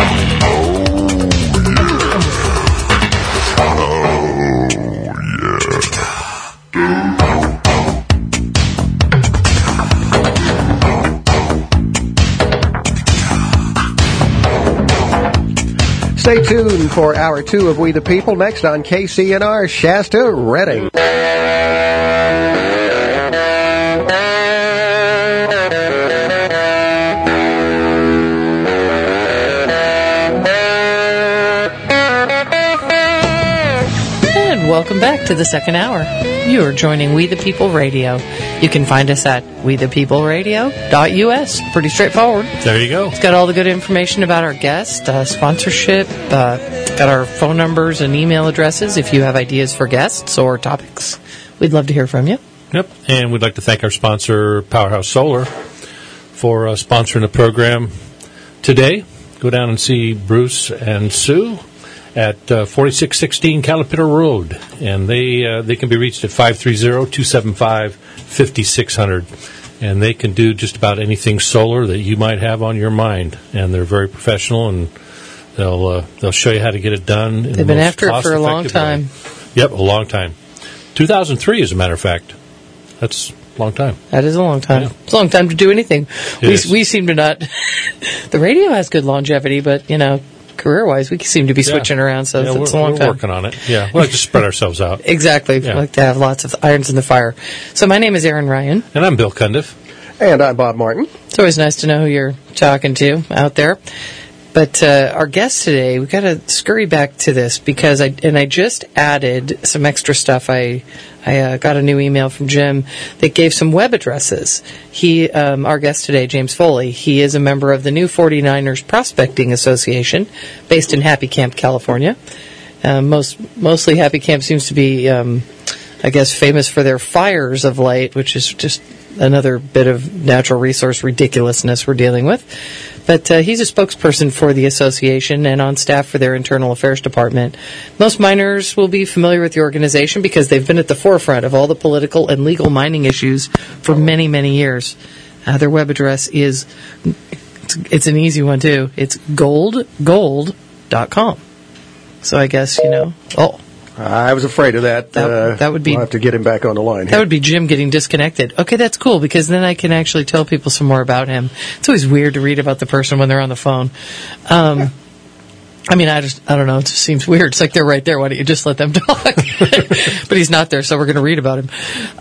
Stay tuned for hour two of We the People next on K C N R Shasta Redding. to the second hour. You are joining We the People Radio. You can find us at we the people radio dot u s. Pretty straightforward. There you go. It's got all the good information about our guest, uh, sponsorship, uh, got our phone numbers and email addresses if you have ideas for guests or topics. We'd love to hear from you. Yep. And we'd like to thank our sponsor, Powerhouse Solar, for uh, sponsoring the program today. Go down and see Bruce and Sue at uh, forty-six sixteen Caterpillar Road, and they uh, they can be reached at five three zero, two seven five, five six zero zero, and they can do just about anything solar that you might have on your mind, and they're very professional, and they'll uh, they'll show you how to get it done. They've been after it for a long time. Yep, a long time. two thousand three, as a matter of fact. That's a long time. That is a long time. Yeah. It's a long time to do anything. It We is. we seem to not. The radio has good longevity, but you know, career-wise, we seem to be switching Yeah. around, so Yeah, it's we're, a long we're time. working on it. Yeah, we like to spread ourselves out. Exactly. Yeah. We like to have lots of irons in the fire. So my name is Aaron Ryan. And I'm Bill Cundiff. And I'm Bob Martin. It's always nice to know who you're talking to out there. But uh, our guest today, we've got to scurry back to this because I and I just added some extra stuff. I I uh, got a new email from Jim that gave some web addresses. He, um, our guest today, James Foley, he is a member of the New forty-niners Prospecting Association, based in Happy Camp, California. Uh, most mostly Happy Camp seems to be, um, I guess, famous for their fires of late, which is just another bit of natural resource ridiculousness we're dealing with. But uh, he's a spokesperson for the association and on staff for their internal affairs department. Most miners will be familiar with the organization because they've been at the forefront of all the political and legal mining issues for many, many years. Uh, their web address is, it's, it's an easy one too, it's gold gold dot com. So I guess, you know, oh, I was afraid of that. That- uh, that would be- We'll have to get him back on the line. that here. would be Jim getting disconnected. Okay, that's cool because then I can actually tell people some more about him. It's always weird to read about the person when they're on the phone. Um, I mean, I just, I don't know. It just seems weird. It's like they're right there. Why don't you just let them talk? But he's not there, so we're going to read about him.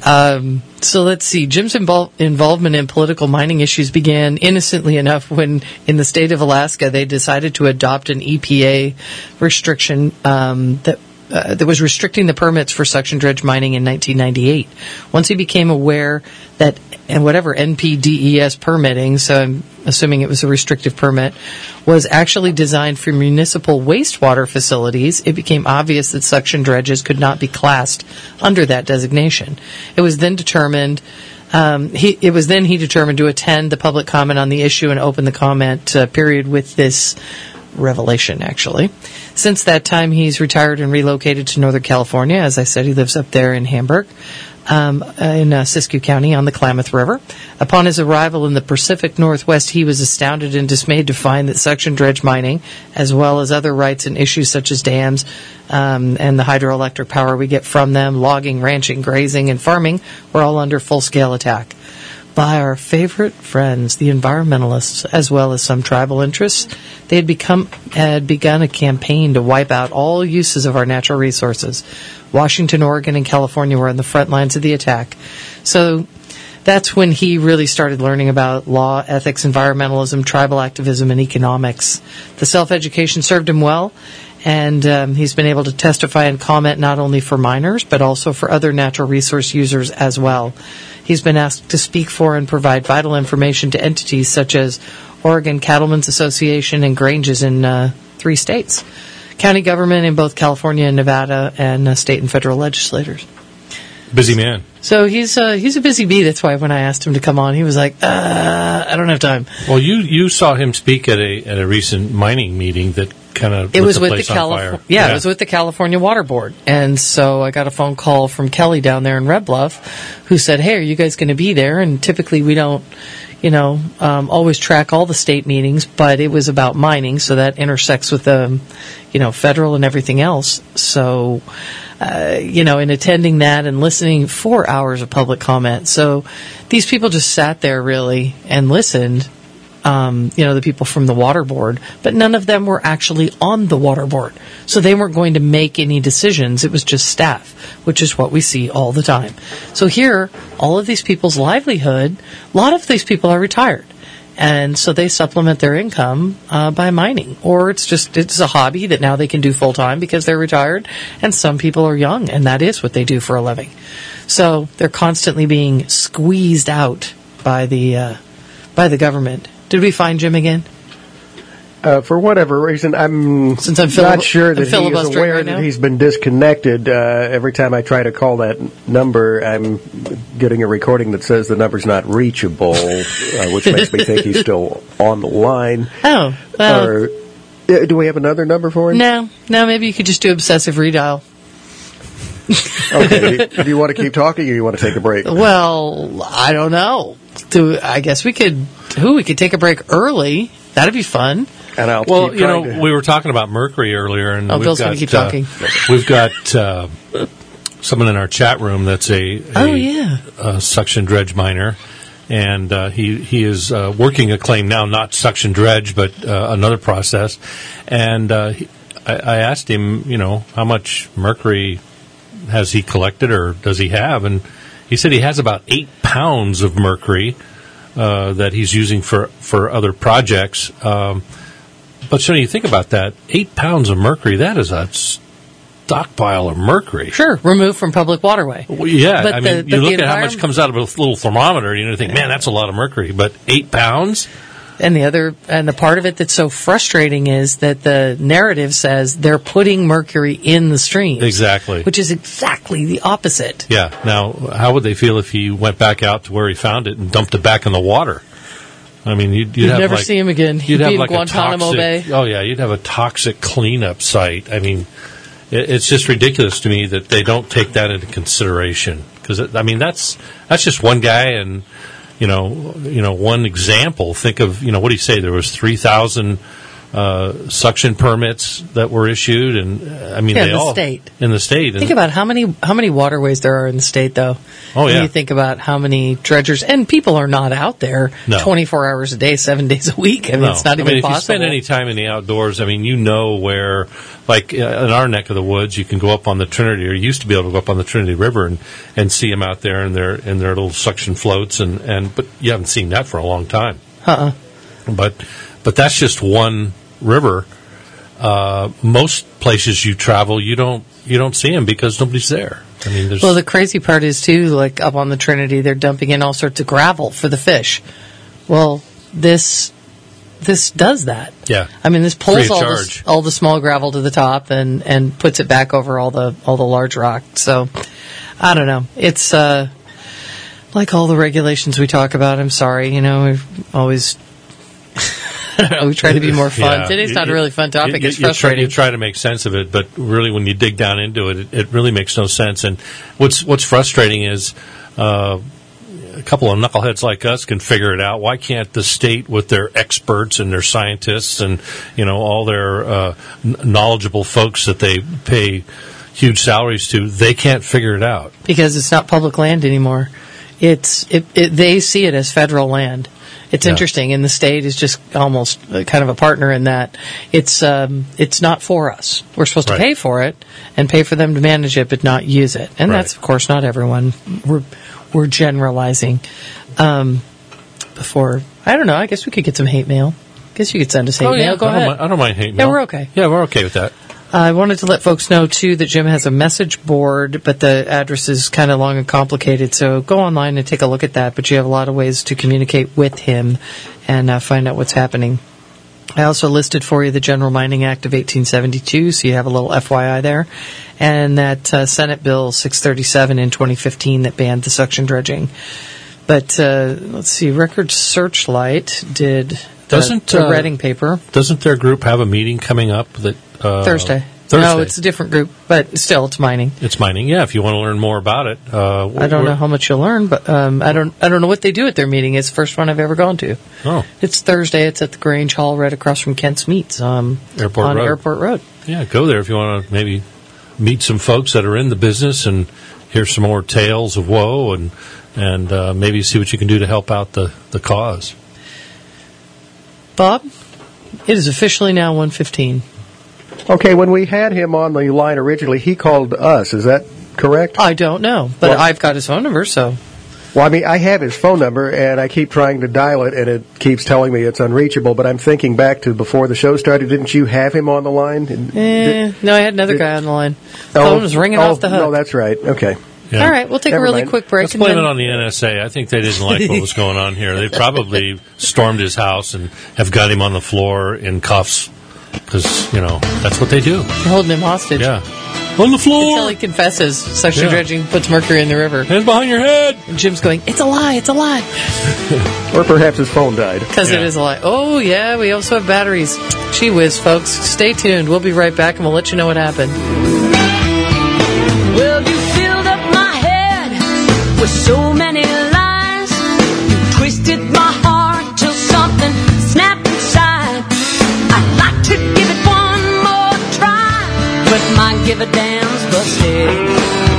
Um, so let's see. Jim's invol- involvement in political mining issues began innocently enough when, in the state of Alaska, they decided to adopt an E P A restriction um, that Uh, that was restricting the permits for suction dredge mining in nineteen ninety-eight. Once he became aware that, and whatever N P D E S permitting, so I'm assuming it was a restrictive permit, was actually designed for municipal wastewater facilities, it became obvious that suction dredges could not be classed under that designation. It was then determined Um, he, it was then he determined to attend the public comment on the issue and open the comment uh, period with this revelation, actually. Since that time, he's retired and relocated to Northern California. As I said, he lives up there in Hamburg, um, in uh, Siskiyou County on the Klamath River. Upon his arrival in the Pacific Northwest, he was astounded and dismayed to find that suction dredge mining, as well as other rights and issues such as dams um, and the hydroelectric power we get from them, logging, ranching, grazing, and farming, were all under full-scale attack by our favorite friends, the environmentalists, as well as some tribal interests. They had become had begun a campaign to wipe out all uses of our natural resources. Washington, Oregon, and California were on the front lines of the attack. So that's when he really started learning about law, ethics, environmentalism, tribal activism, and economics. The self-education served him well, and um, he's been able to testify and comment not only for miners, but also for other natural resource users as well. He's been asked to speak for and provide vital information to entities such as Oregon Cattlemen's Association and Granges in uh, three states, county government in both California and Nevada, and uh, state and federal legislators. Busy man. So he's uh, he's a busy bee. That's why when I asked him to come on, he was like, uh, "I don't have time." Well, you, you saw him speak at a at a recent mining meeting that kind of It lit was the with the place on California, fire. yeah, it was with the California Water Board, and so I got a phone call from Kelly down there in Red Bluff, who said, "Hey, are you guys going to be there?" And typically we don't, you know, um, always track all the state meetings, but it was about mining, so that intersects with the, you know, federal and everything else. So, uh, you know, in attending that and listening, four hours of public comment. So these people just sat there really and listened. Um, you know, the people from the water board, but none of them were actually on the water board. So they weren't going to make any decisions. It was just staff, which is what we see all the time. So here, all of these people's livelihood, a lot of these people are retired. And so they supplement their income uh, by mining. Or it's just, it's a hobby that now they can do full time because they're retired. And some people are young, and that is what they do for a living. So they're constantly being squeezed out by the uh, by the government. Did we find Jim again? Uh, for whatever reason, I'm, Since I'm not filib- sure that I'm he is filibustering aware right that now? he's been disconnected. Uh, every time I try to call that number, I'm getting a recording that says the number's not reachable, uh, which makes me think he's still on the line. Oh, well. Or, uh, do we have another number for him? No, no, maybe you could just do obsessive redial. Okay. do, do you want to keep talking, or you want to take a break? Well, I don't know. Do, I guess we could, who, we could take a break early. That'd be fun. And I'll Well, keep you know, trying to- we were talking about mercury earlier, and Oh, we've Bill's got gonna keep uh, talking. we've got uh, someone in our chat room that's a, a, Oh, yeah. a suction dredge miner, and uh, he he is uh, working a claim now, not suction dredge, but uh, another process. And uh, he, I, I asked him, you know, how much mercury has he collected, or does he have? And he said he has about eight pounds of mercury uh, that he's using for for other projects. Um, But so you think about that, eight pounds of mercury, that is a stockpile of mercury. Sure, removed from public waterway. Well, yeah, But I the- mean, but you the look at how much environment- comes out of a little thermometer, you know, you think, man, that's a lot of mercury. But eight pounds? And the other, and the part of it that's so frustrating is that the narrative says they're putting mercury in the streams. Exactly. Which is exactly the opposite. Yeah. Now, how would they feel if he went back out to where he found it and dumped it back in the water? I mean, you'd, you'd You'd have never like, see him again. He'd You'd be have in like Guantanamo a toxic, Bay. Oh yeah, you'd have a toxic cleanup site. I mean, it, it's just ridiculous to me that they don't take that into consideration. Because I mean, that's that's just one guy, and you know, you know, one example. Think of you know, what do you say? There was three thousand uh, suction permits that were issued, and uh, I mean, Yeah, they in the all state. in the state. Think and, about how many how many waterways there are in the state, though. Oh, When yeah. you think about how many dredgers, and people are not out there No. twenty-four hours a day, seven days a week. I mean, No. it's not I even mean, if possible. you spend any time in the outdoors, I mean, you know where, like uh, in our neck of the woods, you can go up on the Trinity, or you used to be able to go up on the Trinity River and, and see them out there in their in their little suction floats, and, and but you haven't seen that for a long time. Uh-uh. But but that's just one river. Uh, most places you travel, you don't you don't see them because nobody's there. I mean, there's Well, the crazy part is, too, like up on the Trinity, they're dumping in all sorts of gravel for the fish. Well, this this does that. yeah. I mean, this Free pulls of all, charge. this, all the small gravel to the top and, and puts it back over all the all the large rock. So, I don't know. It's uh, like all the regulations we talk about. I'm sorry. You know, we've always... I don't know, we try to be more fun. Yeah. Today's not a You- really fun topic. You, it's you try, frustrating. you try to make sense of it, but really, when you dig down into it, it, it really makes no sense. And what's what's frustrating is uh, a couple of knuckleheads like us can figure it out. Why can't the state, with their experts and their scientists and you know all their uh, kn- knowledgeable folks that they pay huge salaries to, they can't figure it out? Because it's not public land anymore. It's it, it, they see it as federal land. It's Yeah. interesting, and the state is just almost uh, kind of a partner in that. It's um, it's not for us. We're supposed Right. to pay for it and pay for them to manage it, but not use it. And Right. that's, of course, not everyone. We're we're generalizing. Um, before I don't know. I guess we could get some hate mail. I guess you could send us hate mail. Go I don't ahead. Mind, I don't mind hate Yeah, mail. we're okay. Yeah, we're okay with that. I wanted to let folks know, too, that Jim has a message board, but the address is kind of long and complicated, so go online and take a look at that. But you have a lot of ways to communicate with him and uh, find out what's happening. I also listed for you the General Mining Act of eighteen seventy-two, so you have a little F Y I there, and that uh, Senate Bill six thirty-seven in twenty fifteen that banned the suction dredging. But uh, let's see, Record Searchlight did the, Doesn't, the uh, Reading paper. Doesn't their group have a meeting coming up that uh, Thursday. Thursday. No, it's a different group, but still, it's mining. It's mining. Yeah, if you want to learn more about it, uh, I don't we're- know how much you'll learn, but um, I don't. I don't know what they do at their meeting. It's the first one I've ever gone to. Oh, It's Thursday. It's at the Grange Hall, right across from Kent's Meats, um, Airport on Road. Airport Road. yeah, go there if you want to maybe meet some folks that are in the business and hear some more tales of woe and and uh, maybe see what you can do to help out the, the cause. Bob, it is officially now one fifteen. Okay, when we had him on the line originally, he called us. Is that correct? I don't know, but Well- I've got his phone number, so Well, I mean, I have his phone number, and I keep trying to dial it, and it keeps telling me it's unreachable. But I'm thinking back to before the show started. Didn't you have him on the line? Eh, Did, no, I had another did, guy on the line. The oh, phone was ringing oh, off the hook. No, that's right. Okay. Yeah. All right, we'll take Never a really mind. quick break. Let's and blame then- it on the N S A. I think they didn't like what was going on here. They probably stormed his house and have got him on the floor in cuffs because, you know, that's what they do. They're holding him hostage. Yeah. On the floor! Until he confesses sexual Yeah. dredging puts mercury in the river. Hands behind your head! And Jim's going, it's a lie, it's a lie. Or perhaps his phone died. Because it Yeah. is a lie. Oh, yeah, we also have batteries. Gee whiz, folks. Stay tuned. We'll be right back, and we'll let you know what happened. Well, you filled up my head with so many lies. You twisted my heart till something snapped inside. I'd like to give it one more try, but my give a damn's busted.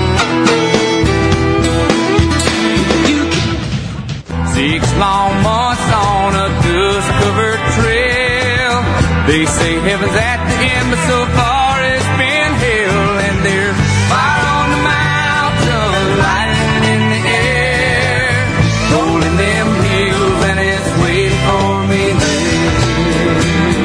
You Six long months on a dust-covered trail. They say heaven's at the end, but so far it's been hell. And there's fire on the mountain, lightning in the air, rolling them hills, and it's waiting for me there.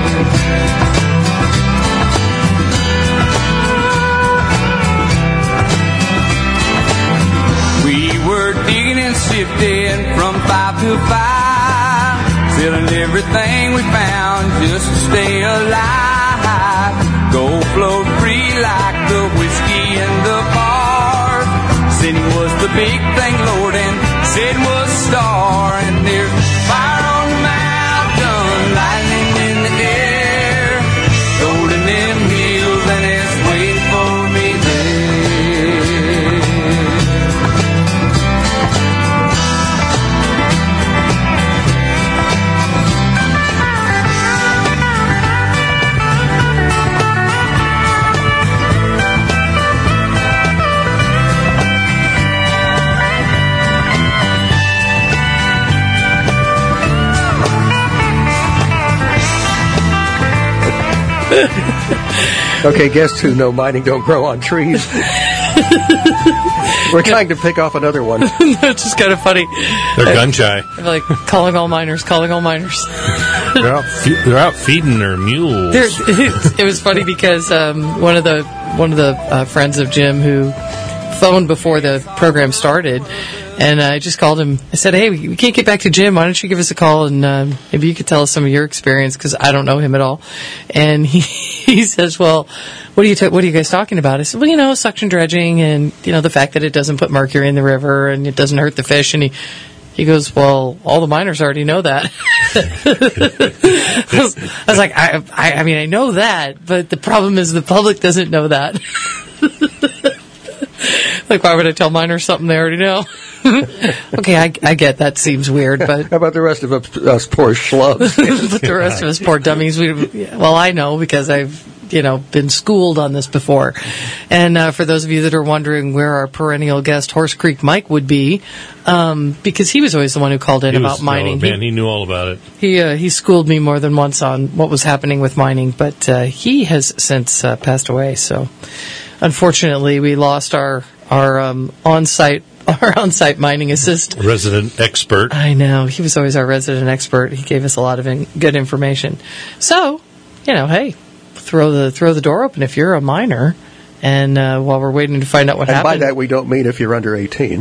We were digging and sifting from five to five, selling everything we found just to stay alive. Gold flowed free like the whiskey in the bars. Sin was the big thing, Lord, and sin was the star. And there's fire on the mountain, lightning in the air, gold in them hills, and it's waiting for me there. Okay, guests who know mining don't grow on trees. We're trying to pick off another one. It's just kind of funny. They're gun shy. I'm like, calling all miners, calling all miners. They're out, fe- they're out feeding their mules. There, it was funny because um, one of the one of the uh, friends of Jim who phoned before the program started, and I just called him. I said, "Hey, we can't get back to Jim. Why don't you give us a call and um, maybe you could tell us some of your experience because I don't know him at all." And he he says, "Well, what are you ta- what are you guys talking about?" I said, "Well, you know, suction dredging and you know the fact that it doesn't put mercury in the river and it doesn't hurt the fish." And he. He goes, well, all the miners already know that. I, was, I was like, I, I, I mean, I know that, but the problem is the public doesn't know that. Like, why would I tell miners something they already know? Okay, I, I get that seems weird, but How about the rest of us, us poor schlubs? but the rest of us poor dummies, we, well, I know because I've, you know, been schooled on this before. And uh, for those of you that are wondering where our perennial guest, Horse Creek Mike, would be, um, because he was always the one who called in He about was- mining. Oh, man, he knew all about it. He uh, he schooled me more than once on what was happening with mining, but uh, he has since uh, passed away. So, unfortunately, we lost our our um, on-site our on-site mining assist. Resident expert. I know he was always our resident expert. He gave us a lot of in- good information. So, you know, hey, throw the throw the door open if you're a miner. And uh, while we're waiting to find out what And by happened, that, we don't mean if you're under eighteen.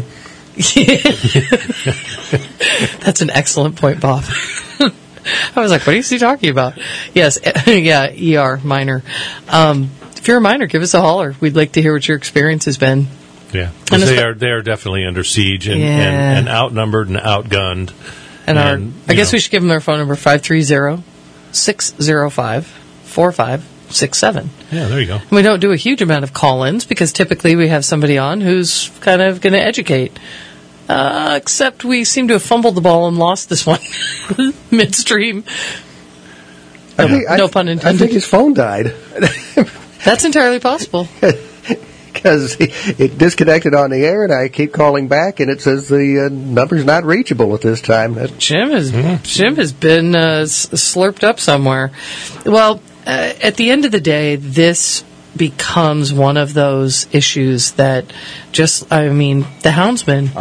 That's an excellent point, Bob. I was like, what is he talking about? Yes, yeah, E R, minor. Um, if you're a minor, give us a holler. We'd like to hear what your experience has been. Yeah, And 'cause it's they fu- are they are definitely under siege and, Yeah. and, and outnumbered and outgunned. And, our, And, I you guess know. we should give them their phone number, five three zero, six zero five, four five six seven. Yeah, there you go. We don't do a huge amount of call-ins because typically we have somebody on who's kind of going to educate. Uh, except we seem to have fumbled the ball and lost this one midstream. I think, I, no pun I intended. think his phone died That's entirely possible. because it disconnected on the air, and I keep calling back, and it says the uh, number's not reachable at this time. That- Jim has Jim has been uh, s- slurped up somewhere. Well, uh, at the end of the day, this becomes one of those issues that just, I mean, the houndsmen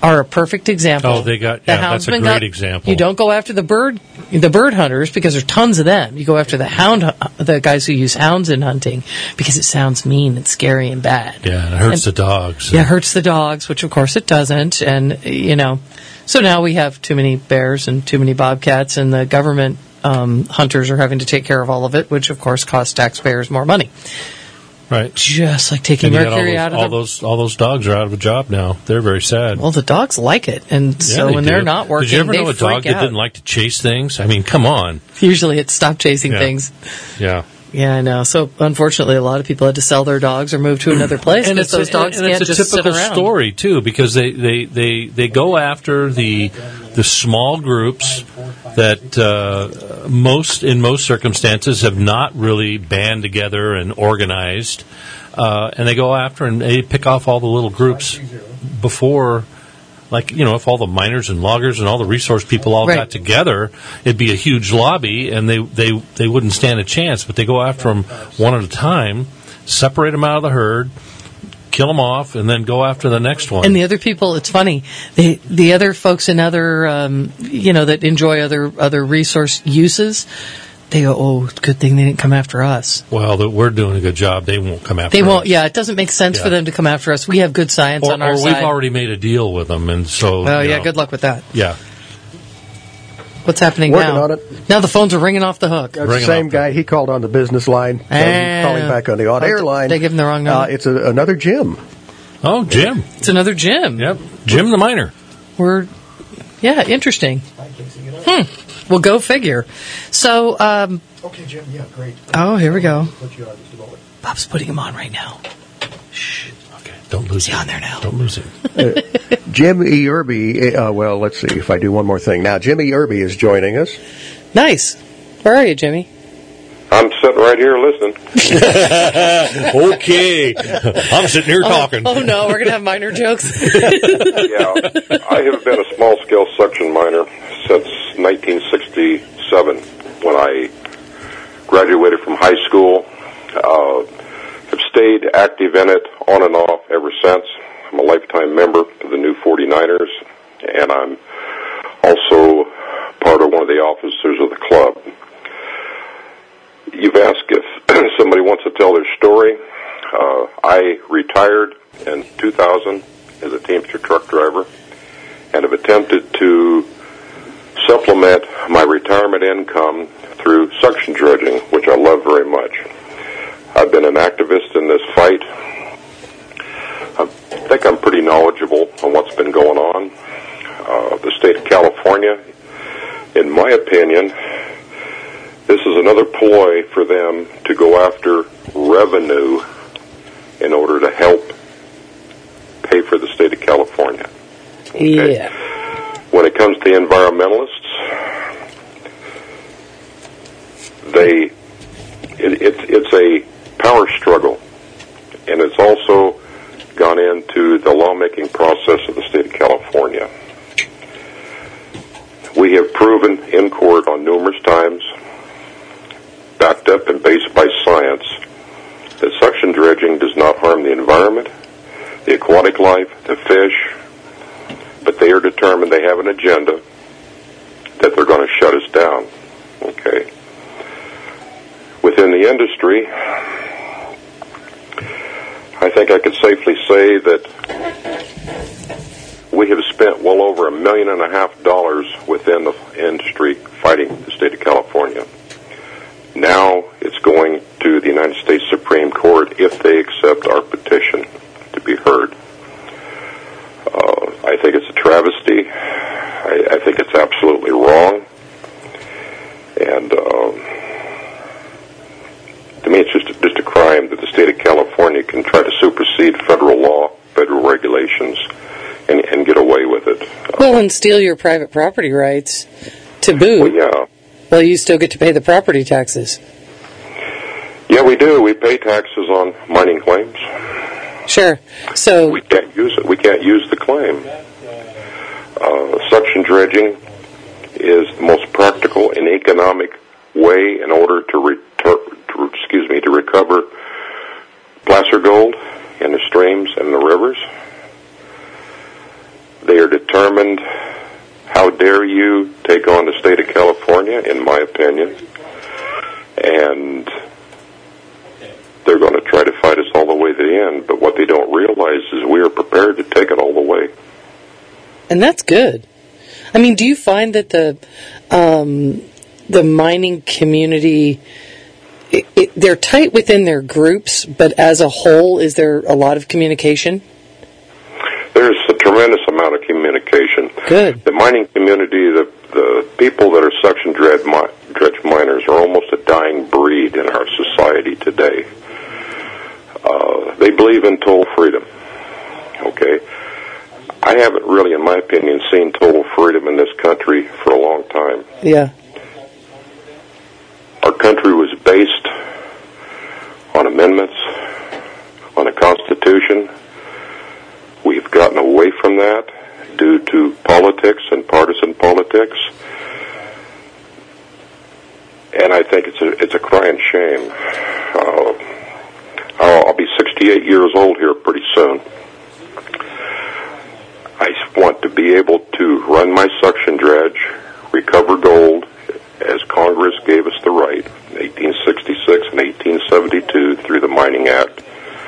are a perfect example. Oh, they got, The yeah, that's a houndsmen great got- example. You don't go after the bird, the bird hunters because there's tons of them. You go after the hound, the guys who use hounds in hunting because it sounds mean and scary and bad. Yeah, and it hurts And- the dogs. Yeah, it hurts the dogs, which of course it doesn't. And, you know, so now we have too many bears and too many bobcats, and the government um, hunters are having to take care of all of it, which of course costs taxpayers more money. Right. Just like taking And you got all mercury those, out of all the... those all those dogs are out of a job now. They're very sad. Well, the dogs like it, and Yeah, so they when do. they're not working, Did you ever they know a freak dog that out. didn't like to chase things? I mean, come on. Usually it's stop chasing Yeah. things. Yeah. Yeah, I know. So unfortunately, a lot of people had to sell their dogs or move to another place And because it's, those a, dogs and can't it's a just sit typical around. story too, because they, they, they, they go after the the small groups that uh, most in most circumstances have not really band together and organized, uh, and they go after and they pick off all the little groups before. Like, you know, if all the miners and loggers and all the resource people all Right. got together, it'd be a huge lobby, and they, they, they wouldn't stand a chance. But they go after them one at a time, separate them out of the herd, kill them off, and then go after the next one. And the other people, it's funny. The the other folks in other, um, you know, that enjoy other other resource uses, they go, "Oh, good thing they didn't come after us." well, that we're doing a good job. They won't come after They us. won't. Yeah, it doesn't make sense Yeah. for them to come after us. We have good science Or, on our or side. we've already made a deal with them, and so. Oh you yeah, know, good luck with that. Yeah. What's happening Working now? on it. Now the phones are ringing off the hook. That's Bring the it same up. guy. He called on the business line. So he's calling back on the Oh, on-air line. they give him the wrong number? Uh, it's a, another Jim. Oh, Jim. It's another Jim. Yep. Jim the miner. We're, yeah, interesting. Hmm. Well, go figure. So, um, Okay, Jim. Yeah, great. oh, here we go. Put you on just a moment. Bob's putting him on right now. Okay, don't lose Is he it. on there now? Don't lose it. Jim E. Irby. Uh, well, let's see if I do one more thing. Now, Jim E. Irby is joining us. Nice. Where are you, Jimmy? I'm sitting right here listening. Okay. I'm sitting here talking. Oh, no, we're going to have minor jokes. Yeah, I have been a small-scale suction miner since nineteen sixty-seven, when I graduated from high school. Uh, have stayed active in it on and off ever since. I'm a lifetime member of the new forty-niners, and I'm also part of one of the officers of the club. You've asked if somebody wants to tell their story. Uh, I retired in two thousand as a Teamster truck driver and have attempted to supplement my retirement income through suction dredging, which I love very much. I've been an activist in this fight. I think I'm pretty knowledgeable on what's been going on. Uh, the state of California, in my opinion, this is another ploy for them to go after revenue in order to help pay for the state of California. Okay? Yeah. When it comes to environmentalists, they it, it's it's a power struggle, and it's also gone into the lawmaking process of the state of California. We have proven in court on numerous times, backed up and based by science, that suction dredging does not harm the environment, the aquatic life, the fish, but they are determined, they have an agenda that they're going to shut us down. Okay. Within the industry, I think I could safely say that we have spent well over a million and a half dollars within the industry fighting the state of California. Now it's going to the United States Supreme Court if they accept our petition to be heard. Uh, I think it's a travesty. I, I think it's absolutely wrong. And uh, to me, it's just a, just a crime that the state of California can try to supersede federal law, federal regulations, and, and get away with it. Well, and steal your private property rights to boot. Well, yeah. Well, you still get to pay the property taxes. Yeah, we do. We pay taxes on mining claims. Sure. So, We can't use it. We can't use the claim. Uh, suction dredging is the most practical and economic way in order to, retur- to excuse me, to recover placer gold in the streams and the rivers. They are determined. How dare you take on the state of California, in my opinion. And they're going to try to fight us all the way to the end. But what they don't realize is we are prepared to take it all the way. And that's good. I mean, do you find that the um, the mining community, it, it, they're tight within their groups, but as a whole, is there a lot of communication? There's a tremendous amount of communication. Good. The mining community, the the people that are suction dredge, mi- dredge miners are almost a dying breed in our society today. Uh, they believe in total freedom. Okay? I haven't really, in my opinion, seen total freedom in this country for a long time. Yeah. Our country was based on amendments, on a constitution. We've gotten away from that due to politics and partisan politics. And I think it's a, it's a crying shame. Uh, I'll, I'll be sixty-eight years old here pretty soon. I want to be able to run my suction dredge, recover gold, as Congress gave us the right in eighteen sixty-six and eighteen seventy-two through the Mining Act.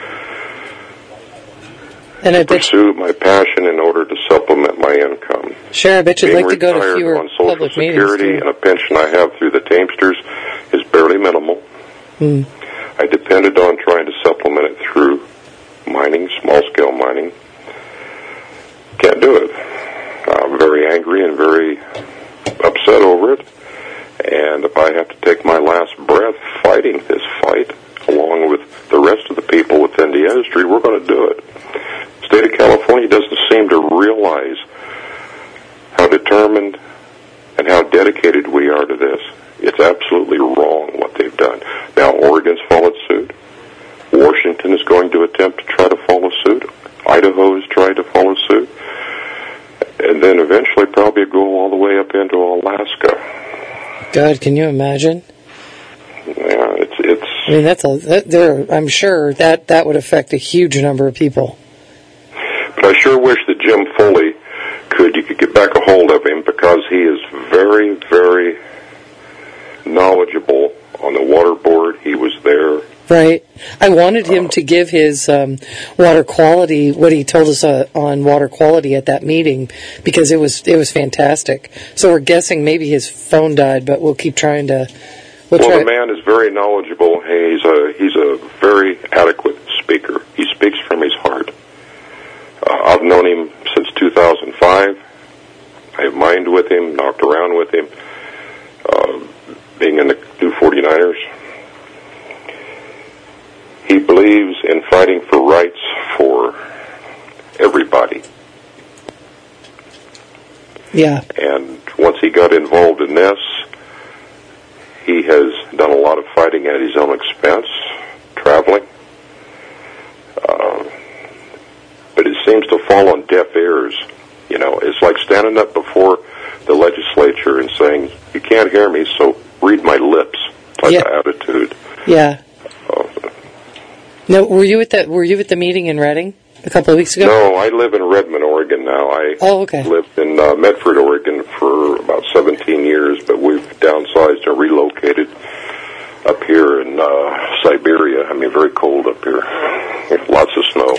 And I bet pursue you, my passion in order to supplement my income. Sure, I bet you'd Being like to go to fewer on Social public Security meetings. and a pension I have through the Teamsters is barely minimal. Hmm. I depended on trying to supplement it through mining, small-scale mining. Can't do it. I'm very angry and very upset over it. And if I have to take my last breath fighting this fight, along with the rest of the people within the industry, we're going to do it. The state of California doesn't seem to realize how determined and how dedicated we are to this. It's absolutely wrong what they've done. Now, Oregon's followed suit. Washington is going to attempt to try to follow suit. Idaho has tried to follow suit. And then eventually probably go all the way up into Alaska. God, can you imagine? Yeah, it's it's. I mean, that's a. That, there, I'm sure that that would affect a huge number of people. But I sure wish that Jim Foley could. You could get back a hold of him because he is very, very knowledgeable on the water board. He was there. Right. I wanted him to give his um, water quality, what he told us uh, on water quality at that meeting, because it was it was fantastic. So we're guessing maybe his phone died, but we'll keep trying to. We'll, well, try the man is very knowledgeable. He's a he's a very adequate speaker. He speaks from his heart. Uh, I've known him since two thousand five. I've mined with him, knocked around with him, uh, being in the new forty-niners. He believes in fighting for rights for everybody. Yeah. And once he got involved in this, he has done a lot of fighting at his own expense, traveling. Uh, but it seems to fall on deaf ears. You know, it's like standing up before the legislature and saying, you can't hear me, so read my lips type yeah. of attitude. Yeah. Uh, No, were you at that? Were you at the meeting in Redding a couple of weeks ago? No, I live in Redmond, Oregon now. I oh, okay. lived in uh, Medford, Oregon for about seventeen years, but we've downsized and relocated up here in uh, Siberia. I mean, very cold up here. Lots of snow.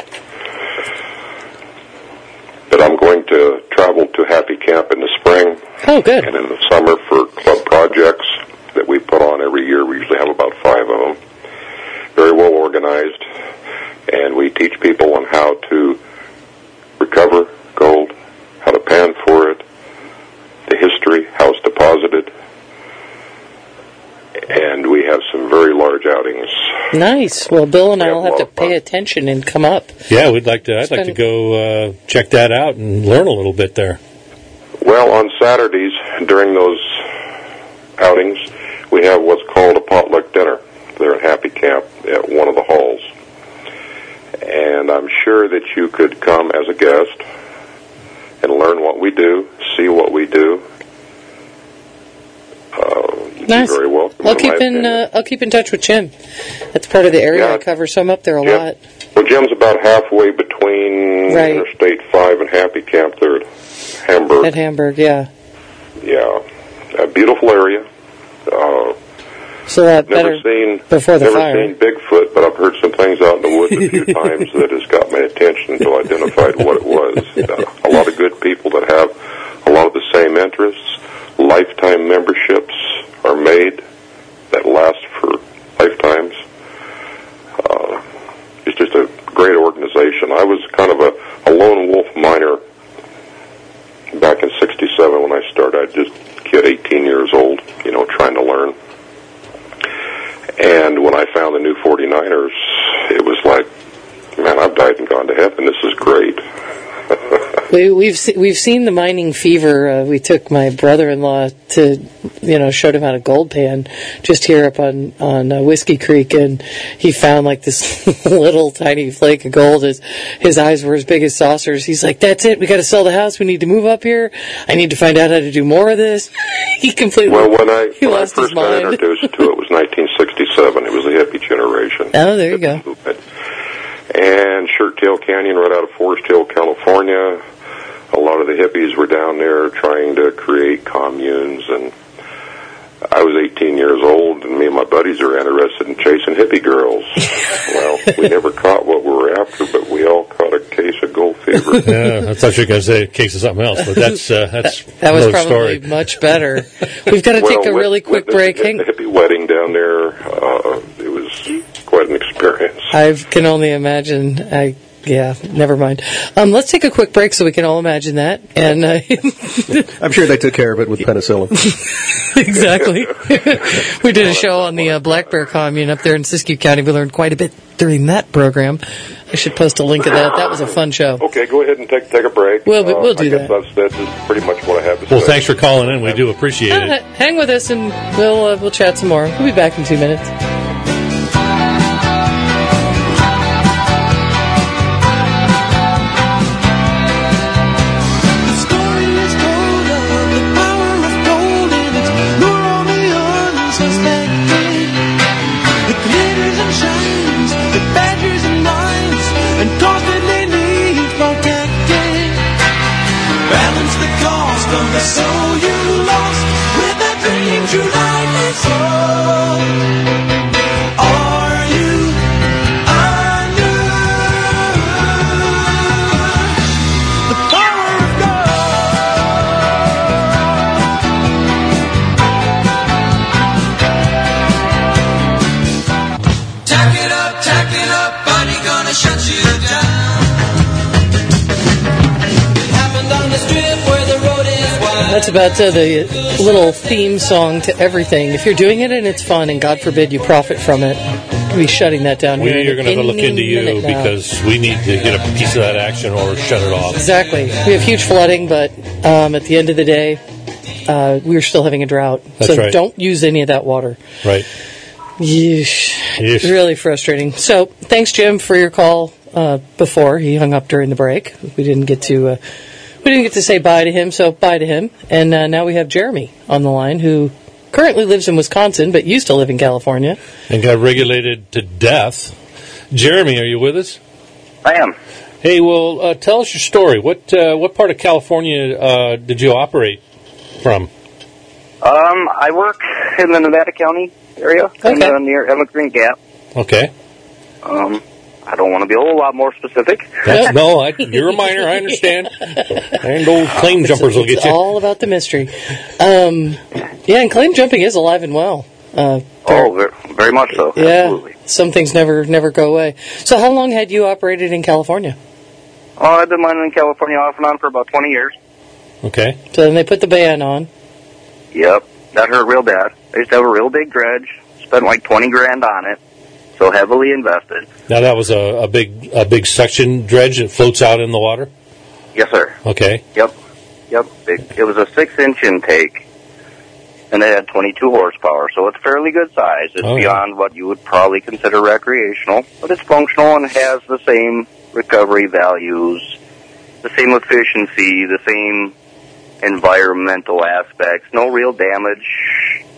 But I'm going to travel to Happy Camp in the spring. Oh, good. And in the summer for club projects that we put on every year. We usually have about five of them. Very well organized, and we teach people on how to recover gold, how to pan for it, the history, how it's deposited, and we have some very large outings. Nice. Well, Bill and I We will have have a to lot of fun. pay attention and come up. Yeah, we'd like to. I'd Spend- like to go uh, check that out and learn a little bit there. Well, on Saturdays, during those outings, we have what's called a potluck dinner. They're at Happy Camp at one of the halls. And I'm sure that you could come as a guest and learn what we do, see what we do. Uh, Nice. You're very welcome. I'll keep in. Uh, I'll keep in touch with Jim. That's part of the area Yeah. I cover, so I'm up there a Jim, lot. Well, Jim's about halfway between Right. Interstate five and Happy Camp there at Hamburg. At Hamburg, yeah. Yeah, a beautiful area. Uh, So that never better seen before the never fire. seen Bigfoot, but I've heard some things out in the woods a few times that has got my attention until I identified what it was. Uh, a lot of good people that have a lot of the same interests. Lifetime memberships are made that last for lifetimes. Uh, it's just a great organization. I was kind of a, a lone wolf miner back in sixty-seven when I started. I was just a kid, eighteen years old, you know, trying to learn. And when I found the new forty-niners, it was like, man, I've died and gone to heaven. This is great. We, we've se- we've seen the mining fever. Uh, we took my brother-in-law to, you know, showed him how to gold pan just here up on on uh, Whiskey Creek, and he found like this little tiny flake of gold. His his eyes were as big as saucers. He's like, "That's it. We got to sell the house. We need to move up here. I need to find out how to do more of this." He completely Well, when I, he when I lost his first got mind. introduced to it, it was nineteen sixty-seven. It was the hippie generation. Oh, there you go. And Shirt Tail Canyon right out of Forest Hill, California. A lot of the hippies were down there trying to create communes, and I was eighteen years old, and me and my buddies are interested in chasing hippie girls. Well, we never caught what we were after, but we all caught a case of gold fever. Yeah, I thought you were going to say a case of something else, but that's uh, that's That was another probably story. much better. We've got to Well, take a with- really quick with break. The, Hang- the hippie wedding down there, uh, it was quite an experience. I can only imagine. I yeah, never mind. Um, let's take a quick break so we can all imagine that. And uh, I'm sure they took care of it with penicillin. exactly, we did a show on the uh, Black Bear Commune up there in Siskiyou County. We learned quite a bit during that program. I should post a link of that. That was a fun show. Okay, go ahead and take take a break. We'll- we'll do I guess that. That's, that's just pretty much what I have to Well, say. thanks for calling in. We do appreciate Uh, it. hang with us, and we'll uh, we'll chat some more. We'll be back in two minutes. The story is told of the power of gold and its lure on the unsuspecting. It glitters and shines, it badgers and mines, and constantly needs protecting. Balance the cost of the soul you lost with the dreams you lightly sold. Are you under the power of Tack it up, tack it up, buddy, gonna shut you down. It happened on the strip where the road is wide. That's about uh, the little theme song to everything. If you're doing it and it's fun, and God forbid you profit from it, we'll be shutting that down We here. are going to look into you because we need to get a piece of that action or shut it off. Exactly. We have huge flooding, but um, at the end of the day, uh, we're still having a drought. That's so right. don't use any of that water. Right. Yeesh. Yeesh. Really frustrating. So thanks, Jim, for your call uh, before. He hung up during the break. We didn't get to uh, we didn't get to say bye to him, so bye to him. And uh, now we have Jeremy on the line, who currently lives in Wisconsin but used to live in California. And got regulated to death. Jeremy, are you with us? I am. Hey, well, uh, tell us your story. What uh, what part of California uh, did you operate from? Um, I work in the Nevada County area, kind Okay. of near Emma Green Gap. Okay. Um, I don't want to be a whole lot more specific. That's, no, I, you're a miner. I understand. And old claim jumpers will get It's you. all about the mystery. Um, yeah, and claim jumping is alive and well. Uh, Oh, very, very much so. yeah, Absolutely. some things never never go away. So how long had you operated in California? Oh, I've been mining in California off and on for about twenty years. Okay. So then they put the ban on. Yep, that hurt real bad. I used to have a real big dredge, spent like twenty grand on it, so heavily invested. Now that was a, a big a big suction dredge that floats out in the water. Yes, sir. Okay. Yep, yep. It, it was a six-inch intake, and it had twenty-two horsepower, so it's fairly good size. It's Oh, yeah. beyond what you would probably consider recreational, but it's functional and has the same recovery values, the same efficiency, the same environmental aspects. No real damage, just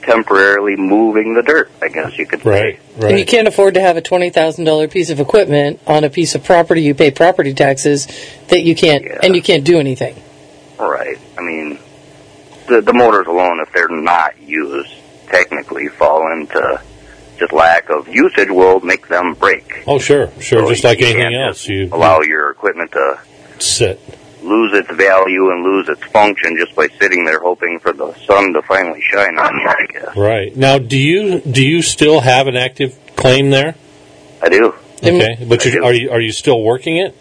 temporarily moving the dirt, I guess you could say. Right, right. And you can't afford to have a twenty thousand dollars piece of equipment on a piece of property you pay property taxes that you can't, Yeah. and you can't do anything. Right. I mean, the, the motors alone, if they're not used, technically fall into just lack of usage will make them break. Oh, sure, sure. So just like you anything can't else, just you allow your equipment to sit. lose its value and lose its function just by sitting there hoping for the sun to finally shine on you, I guess. Right. Now, do you do you still have an active claim there? I do. Okay, but I you, do. are you are you still working it?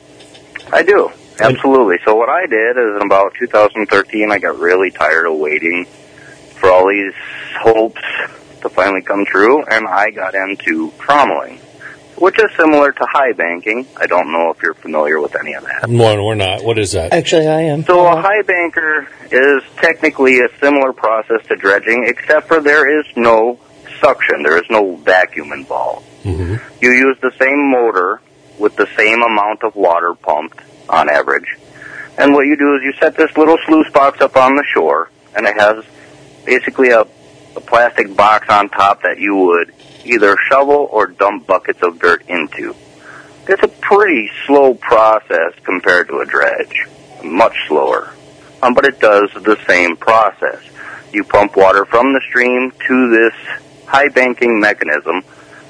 I do. Absolutely. So what I did is in about two thousand thirteen, I got really tired of waiting for all these hopes to finally come true, and I got into trommeling, which is similar to high banking. I don't know if you're familiar with any of that. No, we're not. What is that? Actually, I am. So a high banker is technically a similar process to dredging, except for there is no suction. There is no vacuum involved. Mm-hmm. You use the same motor with the same amount of water pumped on average. And what you do is you set this little sluice box up on the shore, and it has basically a, a plastic box on top that you would either shovel or dump buckets of dirt into. It's a pretty slow process compared to a dredge, much slower, um, but it does the same process. You pump water from the stream to this high banking mechanism.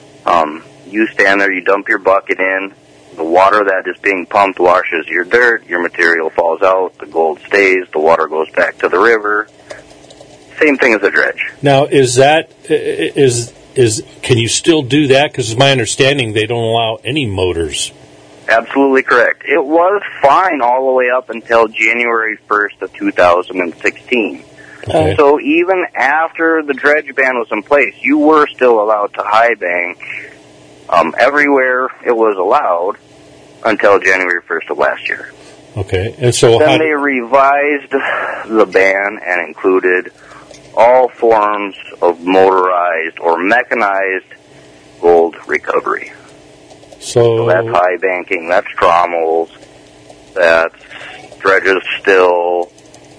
Um, you stand there, you dump your bucket in, the water that is being pumped washes your dirt, your material falls out, the gold stays, the water goes back to the river. Same thing as a dredge. Now, is that is is can you still do that? Because it's my understanding they don't allow any motors. Absolutely correct. It was fine all the way up until January first of two thousand sixteen. Okay. So even after the dredge ban was in place, you were still allowed to high bank um, everywhere it was allowed until January first of last year. Okay, and so Then how they revised the ban and included all forms of motorized or mechanized gold recovery. so, So that's high banking, that's trommels, that's dredges still,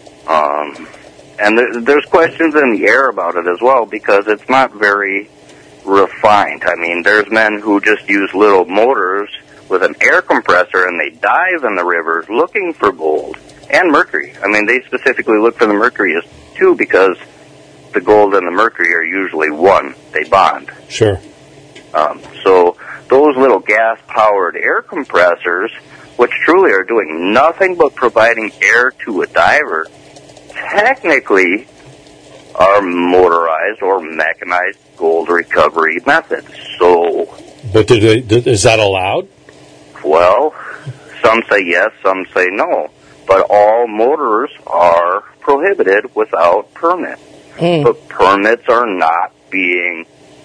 um, and there, there's questions in the air about it as well because it's not very refined. I mean, there's men who just use little motors with an air compressor and they dive in the rivers looking for gold and mercury. I mean, they specifically look for the mercury as too because the gold and the mercury are usually one. They bond. Sure. Um, so those little gas-powered air compressors, which truly are doing nothing but providing air to a diver, technically are motorized or mechanized gold recovery methods. So, But did they, did, is that allowed? well, some say yes, some say no. But all motors are prohibited without permit. Mm. But permits are not being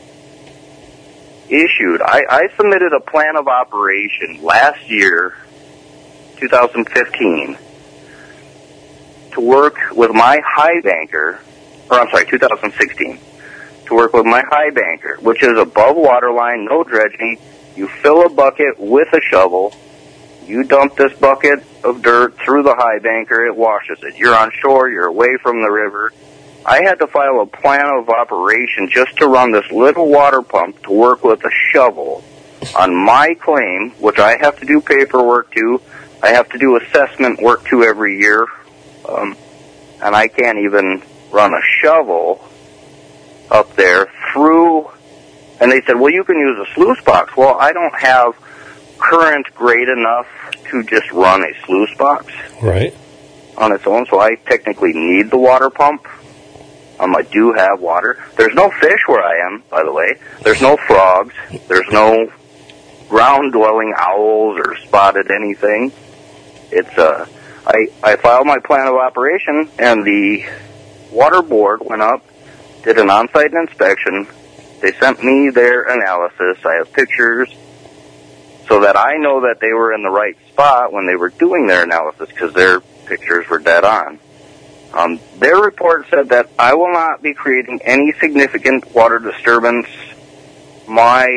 issued. I, I submitted a plan of operation last year, two thousand fifteen, to work with my high banker, or I'm sorry, two thousand sixteen, to work with my high banker, which is above waterline, no dredging. You fill a bucket with a shovel. You dump this bucket of dirt through the high banker. It washes it. You're on shore. You're away from the river. I had to file a plan of operation just to run this little water pump to work with a shovel on my claim, which I have to do paperwork to. I have to do assessment work to every year. Um, and I can't even run a shovel up there through. And they said, well, you can use a sluice box. Well, I don't have current great enough to just run a sluice box Right. on its own, so I technically need the water pump. Um, I do have water. There's no fish where I am, by the way. There's no frogs. There's no ground-dwelling owls or spotted anything. It's uh, I I filed my plan of operation, and the water board went up, did an on-site inspection. They sent me their analysis. I have pictures so that I know that they were in the right spot when they were doing their analysis because their pictures were dead on. Um, their report said that I will not be creating any significant water disturbance. My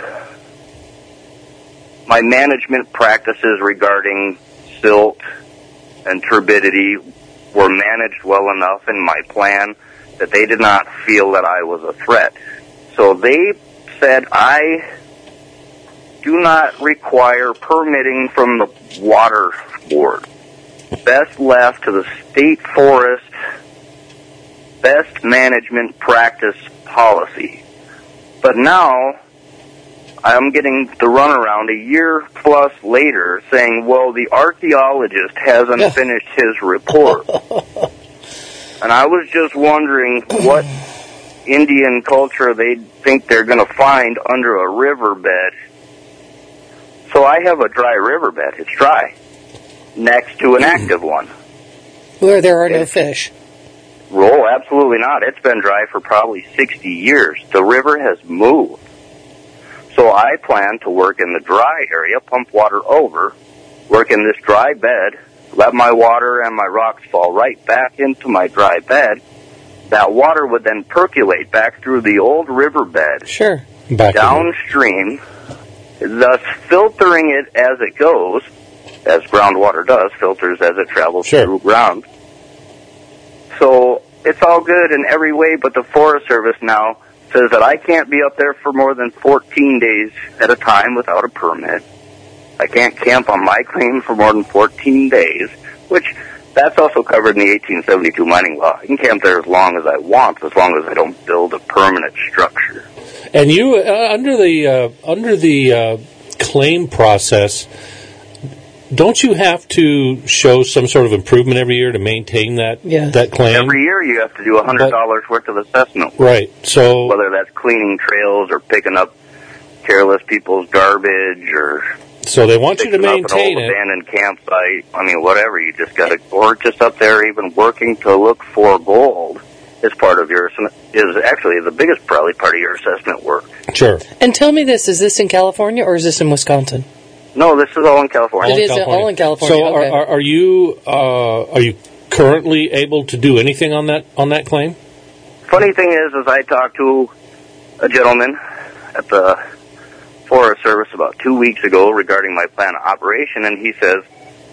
my management practices regarding silt and turbidity were managed well enough in my plan that they did not feel that I was a threat. So they said I do not require permitting from the water board. Best left to the state forest best management practice policy. But now I'm getting the runaround a year plus later saying, well, the archaeologist hasn't finished his report. And I was just wondering what Indian culture they think they're going to find under a riverbed. So I have a dry riverbed. It's dry. Next to an active one. Where there are no fish. Oh, absolutely not. It's been dry for probably sixty years. The river has moved. So I plan to work in the dry area, pump water over, work in this dry bed, let my water and my rocks fall right back into my dry bed. That water would then percolate back through the old riverbed, sure, back downstream, thus filtering it as it goes, as groundwater does, filters as it travels sure. through ground. So it's all good in every way, but the Forest Service now says that I can't be up there for more than fourteen days at a time without a permit. I can't camp on my claim for more than fourteen days, which that's also covered in the eighteen seventy-two mining law. I can camp there as long as I want, as long as I don't build a permanent structure. And you, uh, under the uh, under the uh, claim process, don't you have to show some sort of improvement every year to maintain that yeah. that claim? Every year you have to do one hundred dollars worth of assessment. Right. So whether that's cleaning trails or picking up careless people's garbage or so they want you to maintain an old it. abandoned campsite. I mean, whatever. You just got to, or just up there even working to look for gold is part of your, is actually the biggest probably part of your assessment work. Sure. And tell me this, is this in California or is this in Wisconsin? No, this is all in California. It is all in California. So, okay. are, are, are you uh, are you currently able to do anything on that on that claim? Funny thing is, is I talked to a gentleman at the Forest Service about two weeks ago regarding my plan of operation, and he says,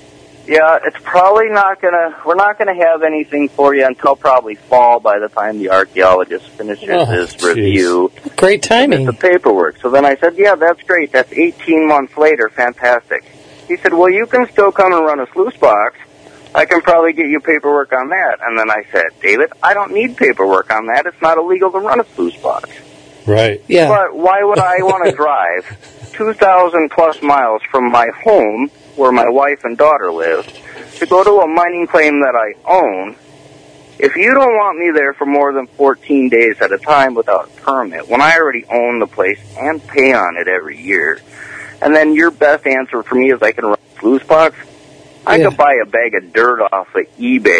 "Yeah, it's probably not gonna. We're not gonna have anything for you until probably fall. By the time the archaeologist finishes oh, his geez. review, great timing. The paperwork." So then I said, "Yeah, that's great. That's eighteen months later. Fantastic." He said, "Well, you can still come and run a sluice box. I can probably get you paperwork on that." And then I said, "David, I don't need paperwork on that. It's not illegal to run a sluice box." Right. Yeah. But why would I want to drive two thousand plus miles from my home, where my wife and daughter live, to go to a mining claim that I own, if you don't want me there for more than fourteen days at a time without a permit, when I already own the place and pay on it every year? And then your best answer for me is I can run a sluice box? I yeah. could buy a bag of dirt off of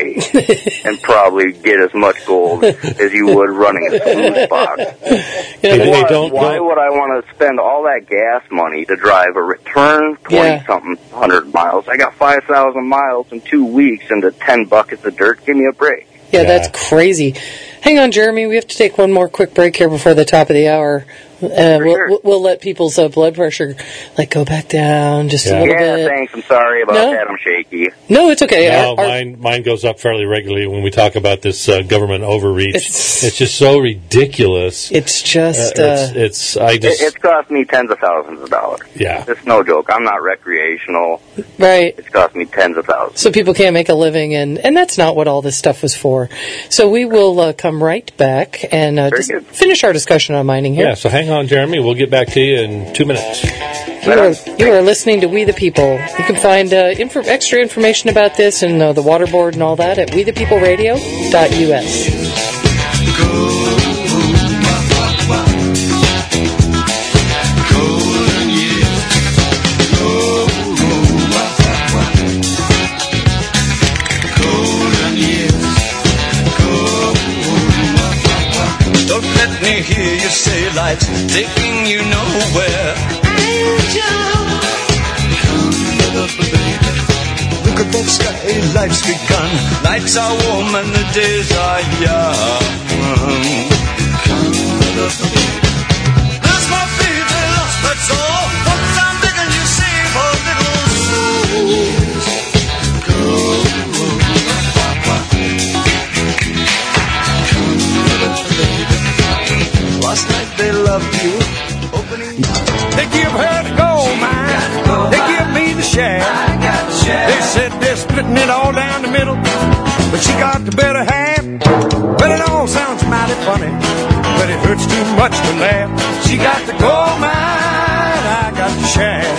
eBay and probably get as much gold as you would running a sluice box. Yeah, why hey, don't, why don't. would I want to spend all that gas money to drive a return twenty-something yeah. hundred miles? I got five thousand miles in two weeks into ten buckets of dirt. Give me a break. Yeah, yeah, that's crazy. Hang on, Jeremy. We have to take one more quick break here before the top of the hour. Uh, we'll, sure. we'll let people's uh, blood pressure like go back down just yeah. a little yeah, bit. Yeah, thanks. I'm sorry about no? that. I'm shaky. No, it's okay. No, our, our, mine mine goes up fairly regularly when we talk about this uh, government overreach. It's, it's just so ridiculous. It's just uh, uh, it's, it's I just it, it's cost me tens of thousands of dollars. Yeah, it's no joke. I'm not recreational. Right. It's cost me tens of thousands. So people can't make a living, and, and that's not what all this stuff was for. So we will uh, come right back and uh, just good. finish our discussion on mining here. Yeah. So hang on, Jeremy. We'll get back to you in two minutes. You are, you are listening to We the People. You can find uh, info, extra information about this and uh, the water board and all that at we the people radio dot U S. Don't let me hear you say life's taking you nowhere. Angel, come up, baby. Look at that sky, life's begun. Nights are warm and the days are young. Come up, baby. That's my baby, lost, that's all. Once I'm begging you, save a little soul. Go, come love you. They give her the gold mine. They give me the shaft. They said they're splitting it all down the middle, but she got the better half. Well, it all sounds mighty funny, but it hurts too much to laugh. She got the gold mine, I got the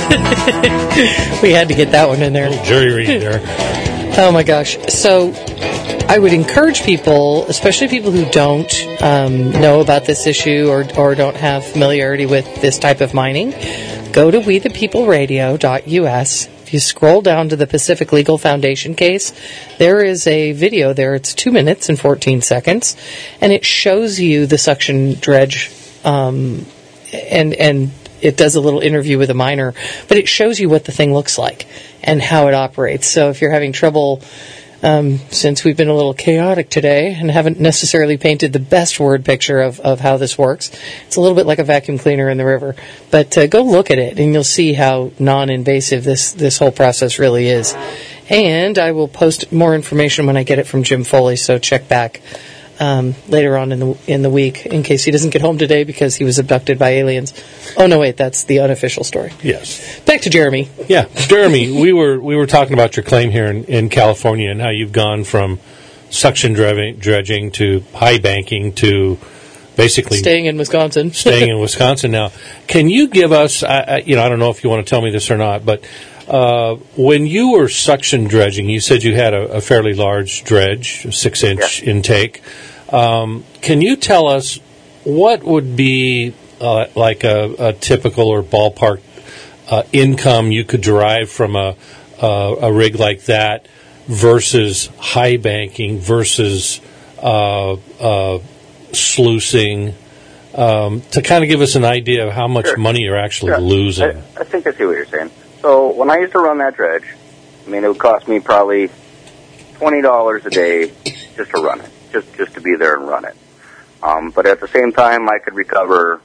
shaft. We had to get that one in there. Jury read there. Oh my gosh. So I would encourage people, especially people who don't um, know about this issue or, or don't have familiarity with this type of mining, go to we the people radio dot U S. If you scroll down to the Pacific Legal Foundation case, there is a video there. It's two minutes and fourteen seconds, and it shows you the suction dredge, um, and and it does a little interview with a miner, but it shows you what the thing looks like and how it operates. So if you're having trouble, um, since we've been a little chaotic today and haven't necessarily painted the best word picture of, of how this works, it's a little bit like a vacuum cleaner in the river. But uh, go look at it, and you'll see how non-invasive this, this whole process really is. And I will post more information when I get it from Jim Foley, so check back um, later on in the in the week in case he doesn't get home today because he was abducted by aliens. Oh, no, wait, that's the unofficial story. Yes. Back to Jeremy. Yeah, Jeremy, we were we were talking about your claim here in, in California and how you've gone from suction dredging, dredging to high banking to basically staying in Wisconsin. staying in Wisconsin now. Can you give us, I, I, you know, I don't know if you want to tell me this or not, but uh, when you were suction dredging, you said you had a, a fairly large dredge, a six-inch Yeah. intake. Um, can you tell us what would be uh, like a, a typical or ballpark uh, income you could derive from a, a, a rig like that versus high banking versus uh, uh, sluicing, um, to kind of give us an idea of how much Sure. money you're actually Sure. losing? I, I think I see what you're saying. So when I used to run that dredge, I mean, it would cost me probably twenty dollars a day just to run it, just just to be there and run it. Um, but at the same time, I could recover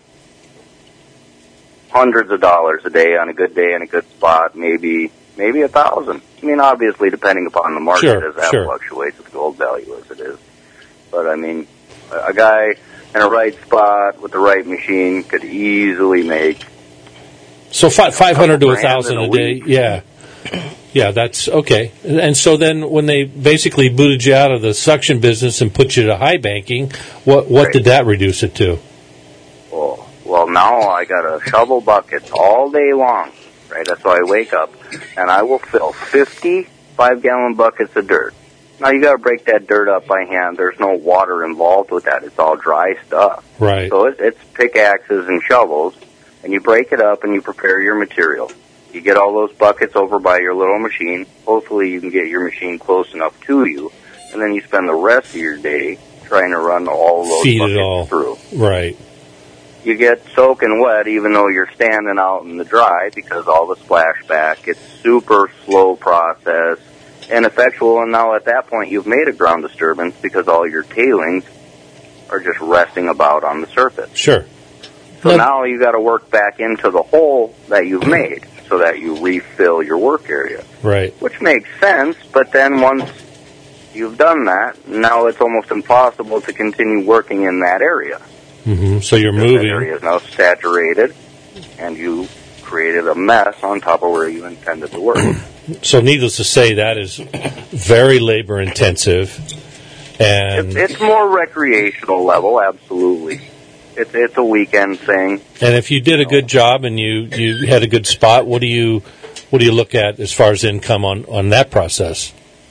hundreds of dollars a day on a good day in a good spot, maybe maybe a thousand. I mean, obviously, depending upon the market Sure, as that sure. fluctuates with gold value as it is. But I mean, a, a guy in a right spot with the right machine could easily make So fi- five hundred to a Grand thousand in a a day, week. yeah, yeah, that's okay. And, and so then, when they basically booted you out of the suction business and put you to high banking, what what Right. did that reduce it to? Well, well, now I got to shovel buckets all day long, right? So I wake up and I will fill fifty five-gallon buckets of dirt. Now you got to break that dirt up by hand. There's no water involved with that. It's all dry stuff. Right. So it, it's pickaxes and shovels, and you break it up and you prepare your material. You get all those buckets over by your little machine. Hopefully you can get your machine close enough to you, and then you spend the rest of your day trying to run all those Feed buckets it all through. Right. You get soaking wet even though you're standing out in the dry because all the splashback. It's super slow process, ineffectual, and now at that point you've made a ground disturbance because all your tailings are just resting about on the surface. Sure. So Look- now you got to work back into the hole that you've made so that you refill your work area, Right. which makes sense, but then once you've done that, now it's almost impossible to continue working in that area. hmm So you're That moving. area is now saturated, and you created a mess on top of where you intended to work. So needless to say, that is very labor intensive, and It's, it's more recreational level, absolutely. It's it's a weekend thing. and if you did a good job and you, you had a good spot, what do you what do you look at as far as income on, on that process?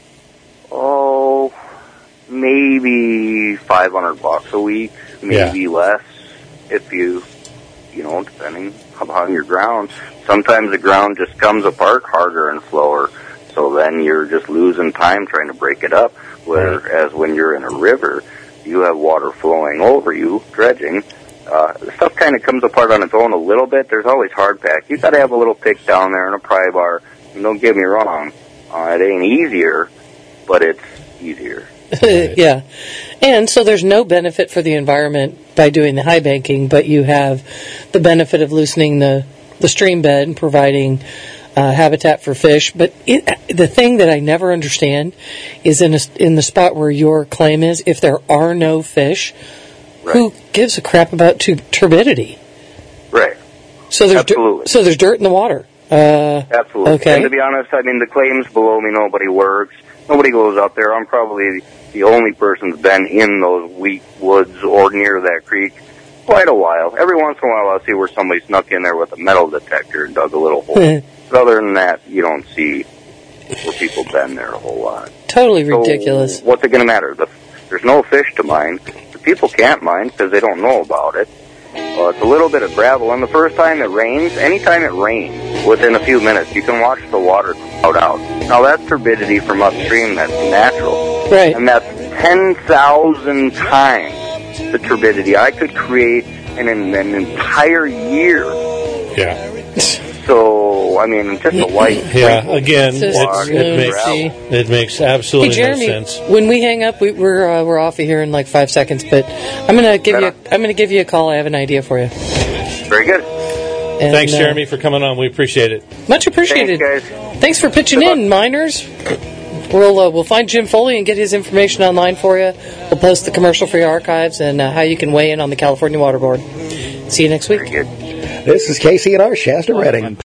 Oh, maybe five hundred bucks a week, maybe less if you, you know, depending upon your ground. Sometimes the ground just comes apart harder and slower, so then you're just losing time trying to break it up. Whereas when you're in a river, you have water flowing over you, dredging. Uh, the stuff kind of comes apart on its own a little bit. There's always hard pack. You got to have a little pick down there and a pry bar. And don't get me wrong, uh, it ain't easier, but it's easier. Yeah. And so there's no benefit for the environment by doing the high banking, but you have the benefit of loosening the, the stream bed and providing uh, habitat for fish. But it, the thing that I never understand is in, a, in the spot where your claim is, if there are no fish, Right. who gives a crap about tu- turbidity? So there's dirt, Absolutely. so there's dirt in the water. Uh, Absolutely. Okay. And to be honest, I mean, the claims below me, nobody works. Nobody goes up there. I'm probably the only person that's been in those weak woods or near that creek quite a while. Every once in a while, I'll see where somebody snuck in there with a metal detector and dug a little hole. But other than that, you don't see where people been there a whole lot. Totally So ridiculous. what's it going to matter? The, there's no fish to mine. The people can't mine because they don't know about it. Uh, it's a little bit of gravel, and the first time it rains, anytime it rains, within a few minutes, you can watch the water cloud out. Now, that's turbidity from upstream. That's natural. Right. And that's ten thousand times the turbidity I could create in an, an entire year. Yeah. So, I mean, just a light. Yeah, again, Just it's, it, makes, lunacy. it makes Hey, absolutely Jeremy, no sense. when we hang up, we, we're uh, we're off of here in like five seconds. But I'm gonna give you I'm gonna give you a call. I have an idea for you. Very good. And, Thanks, uh, Jeremy, for coming on. We appreciate it. Much appreciated. Thanks, guys. Thanks for pitching in, miners. We'll uh, we'll find Jim Foley and get his information online for you. We'll post the commercial for your archives and uh, how you can weigh in on the California Water Board. See you next week. Very good. This is K C and R Shasta Redding.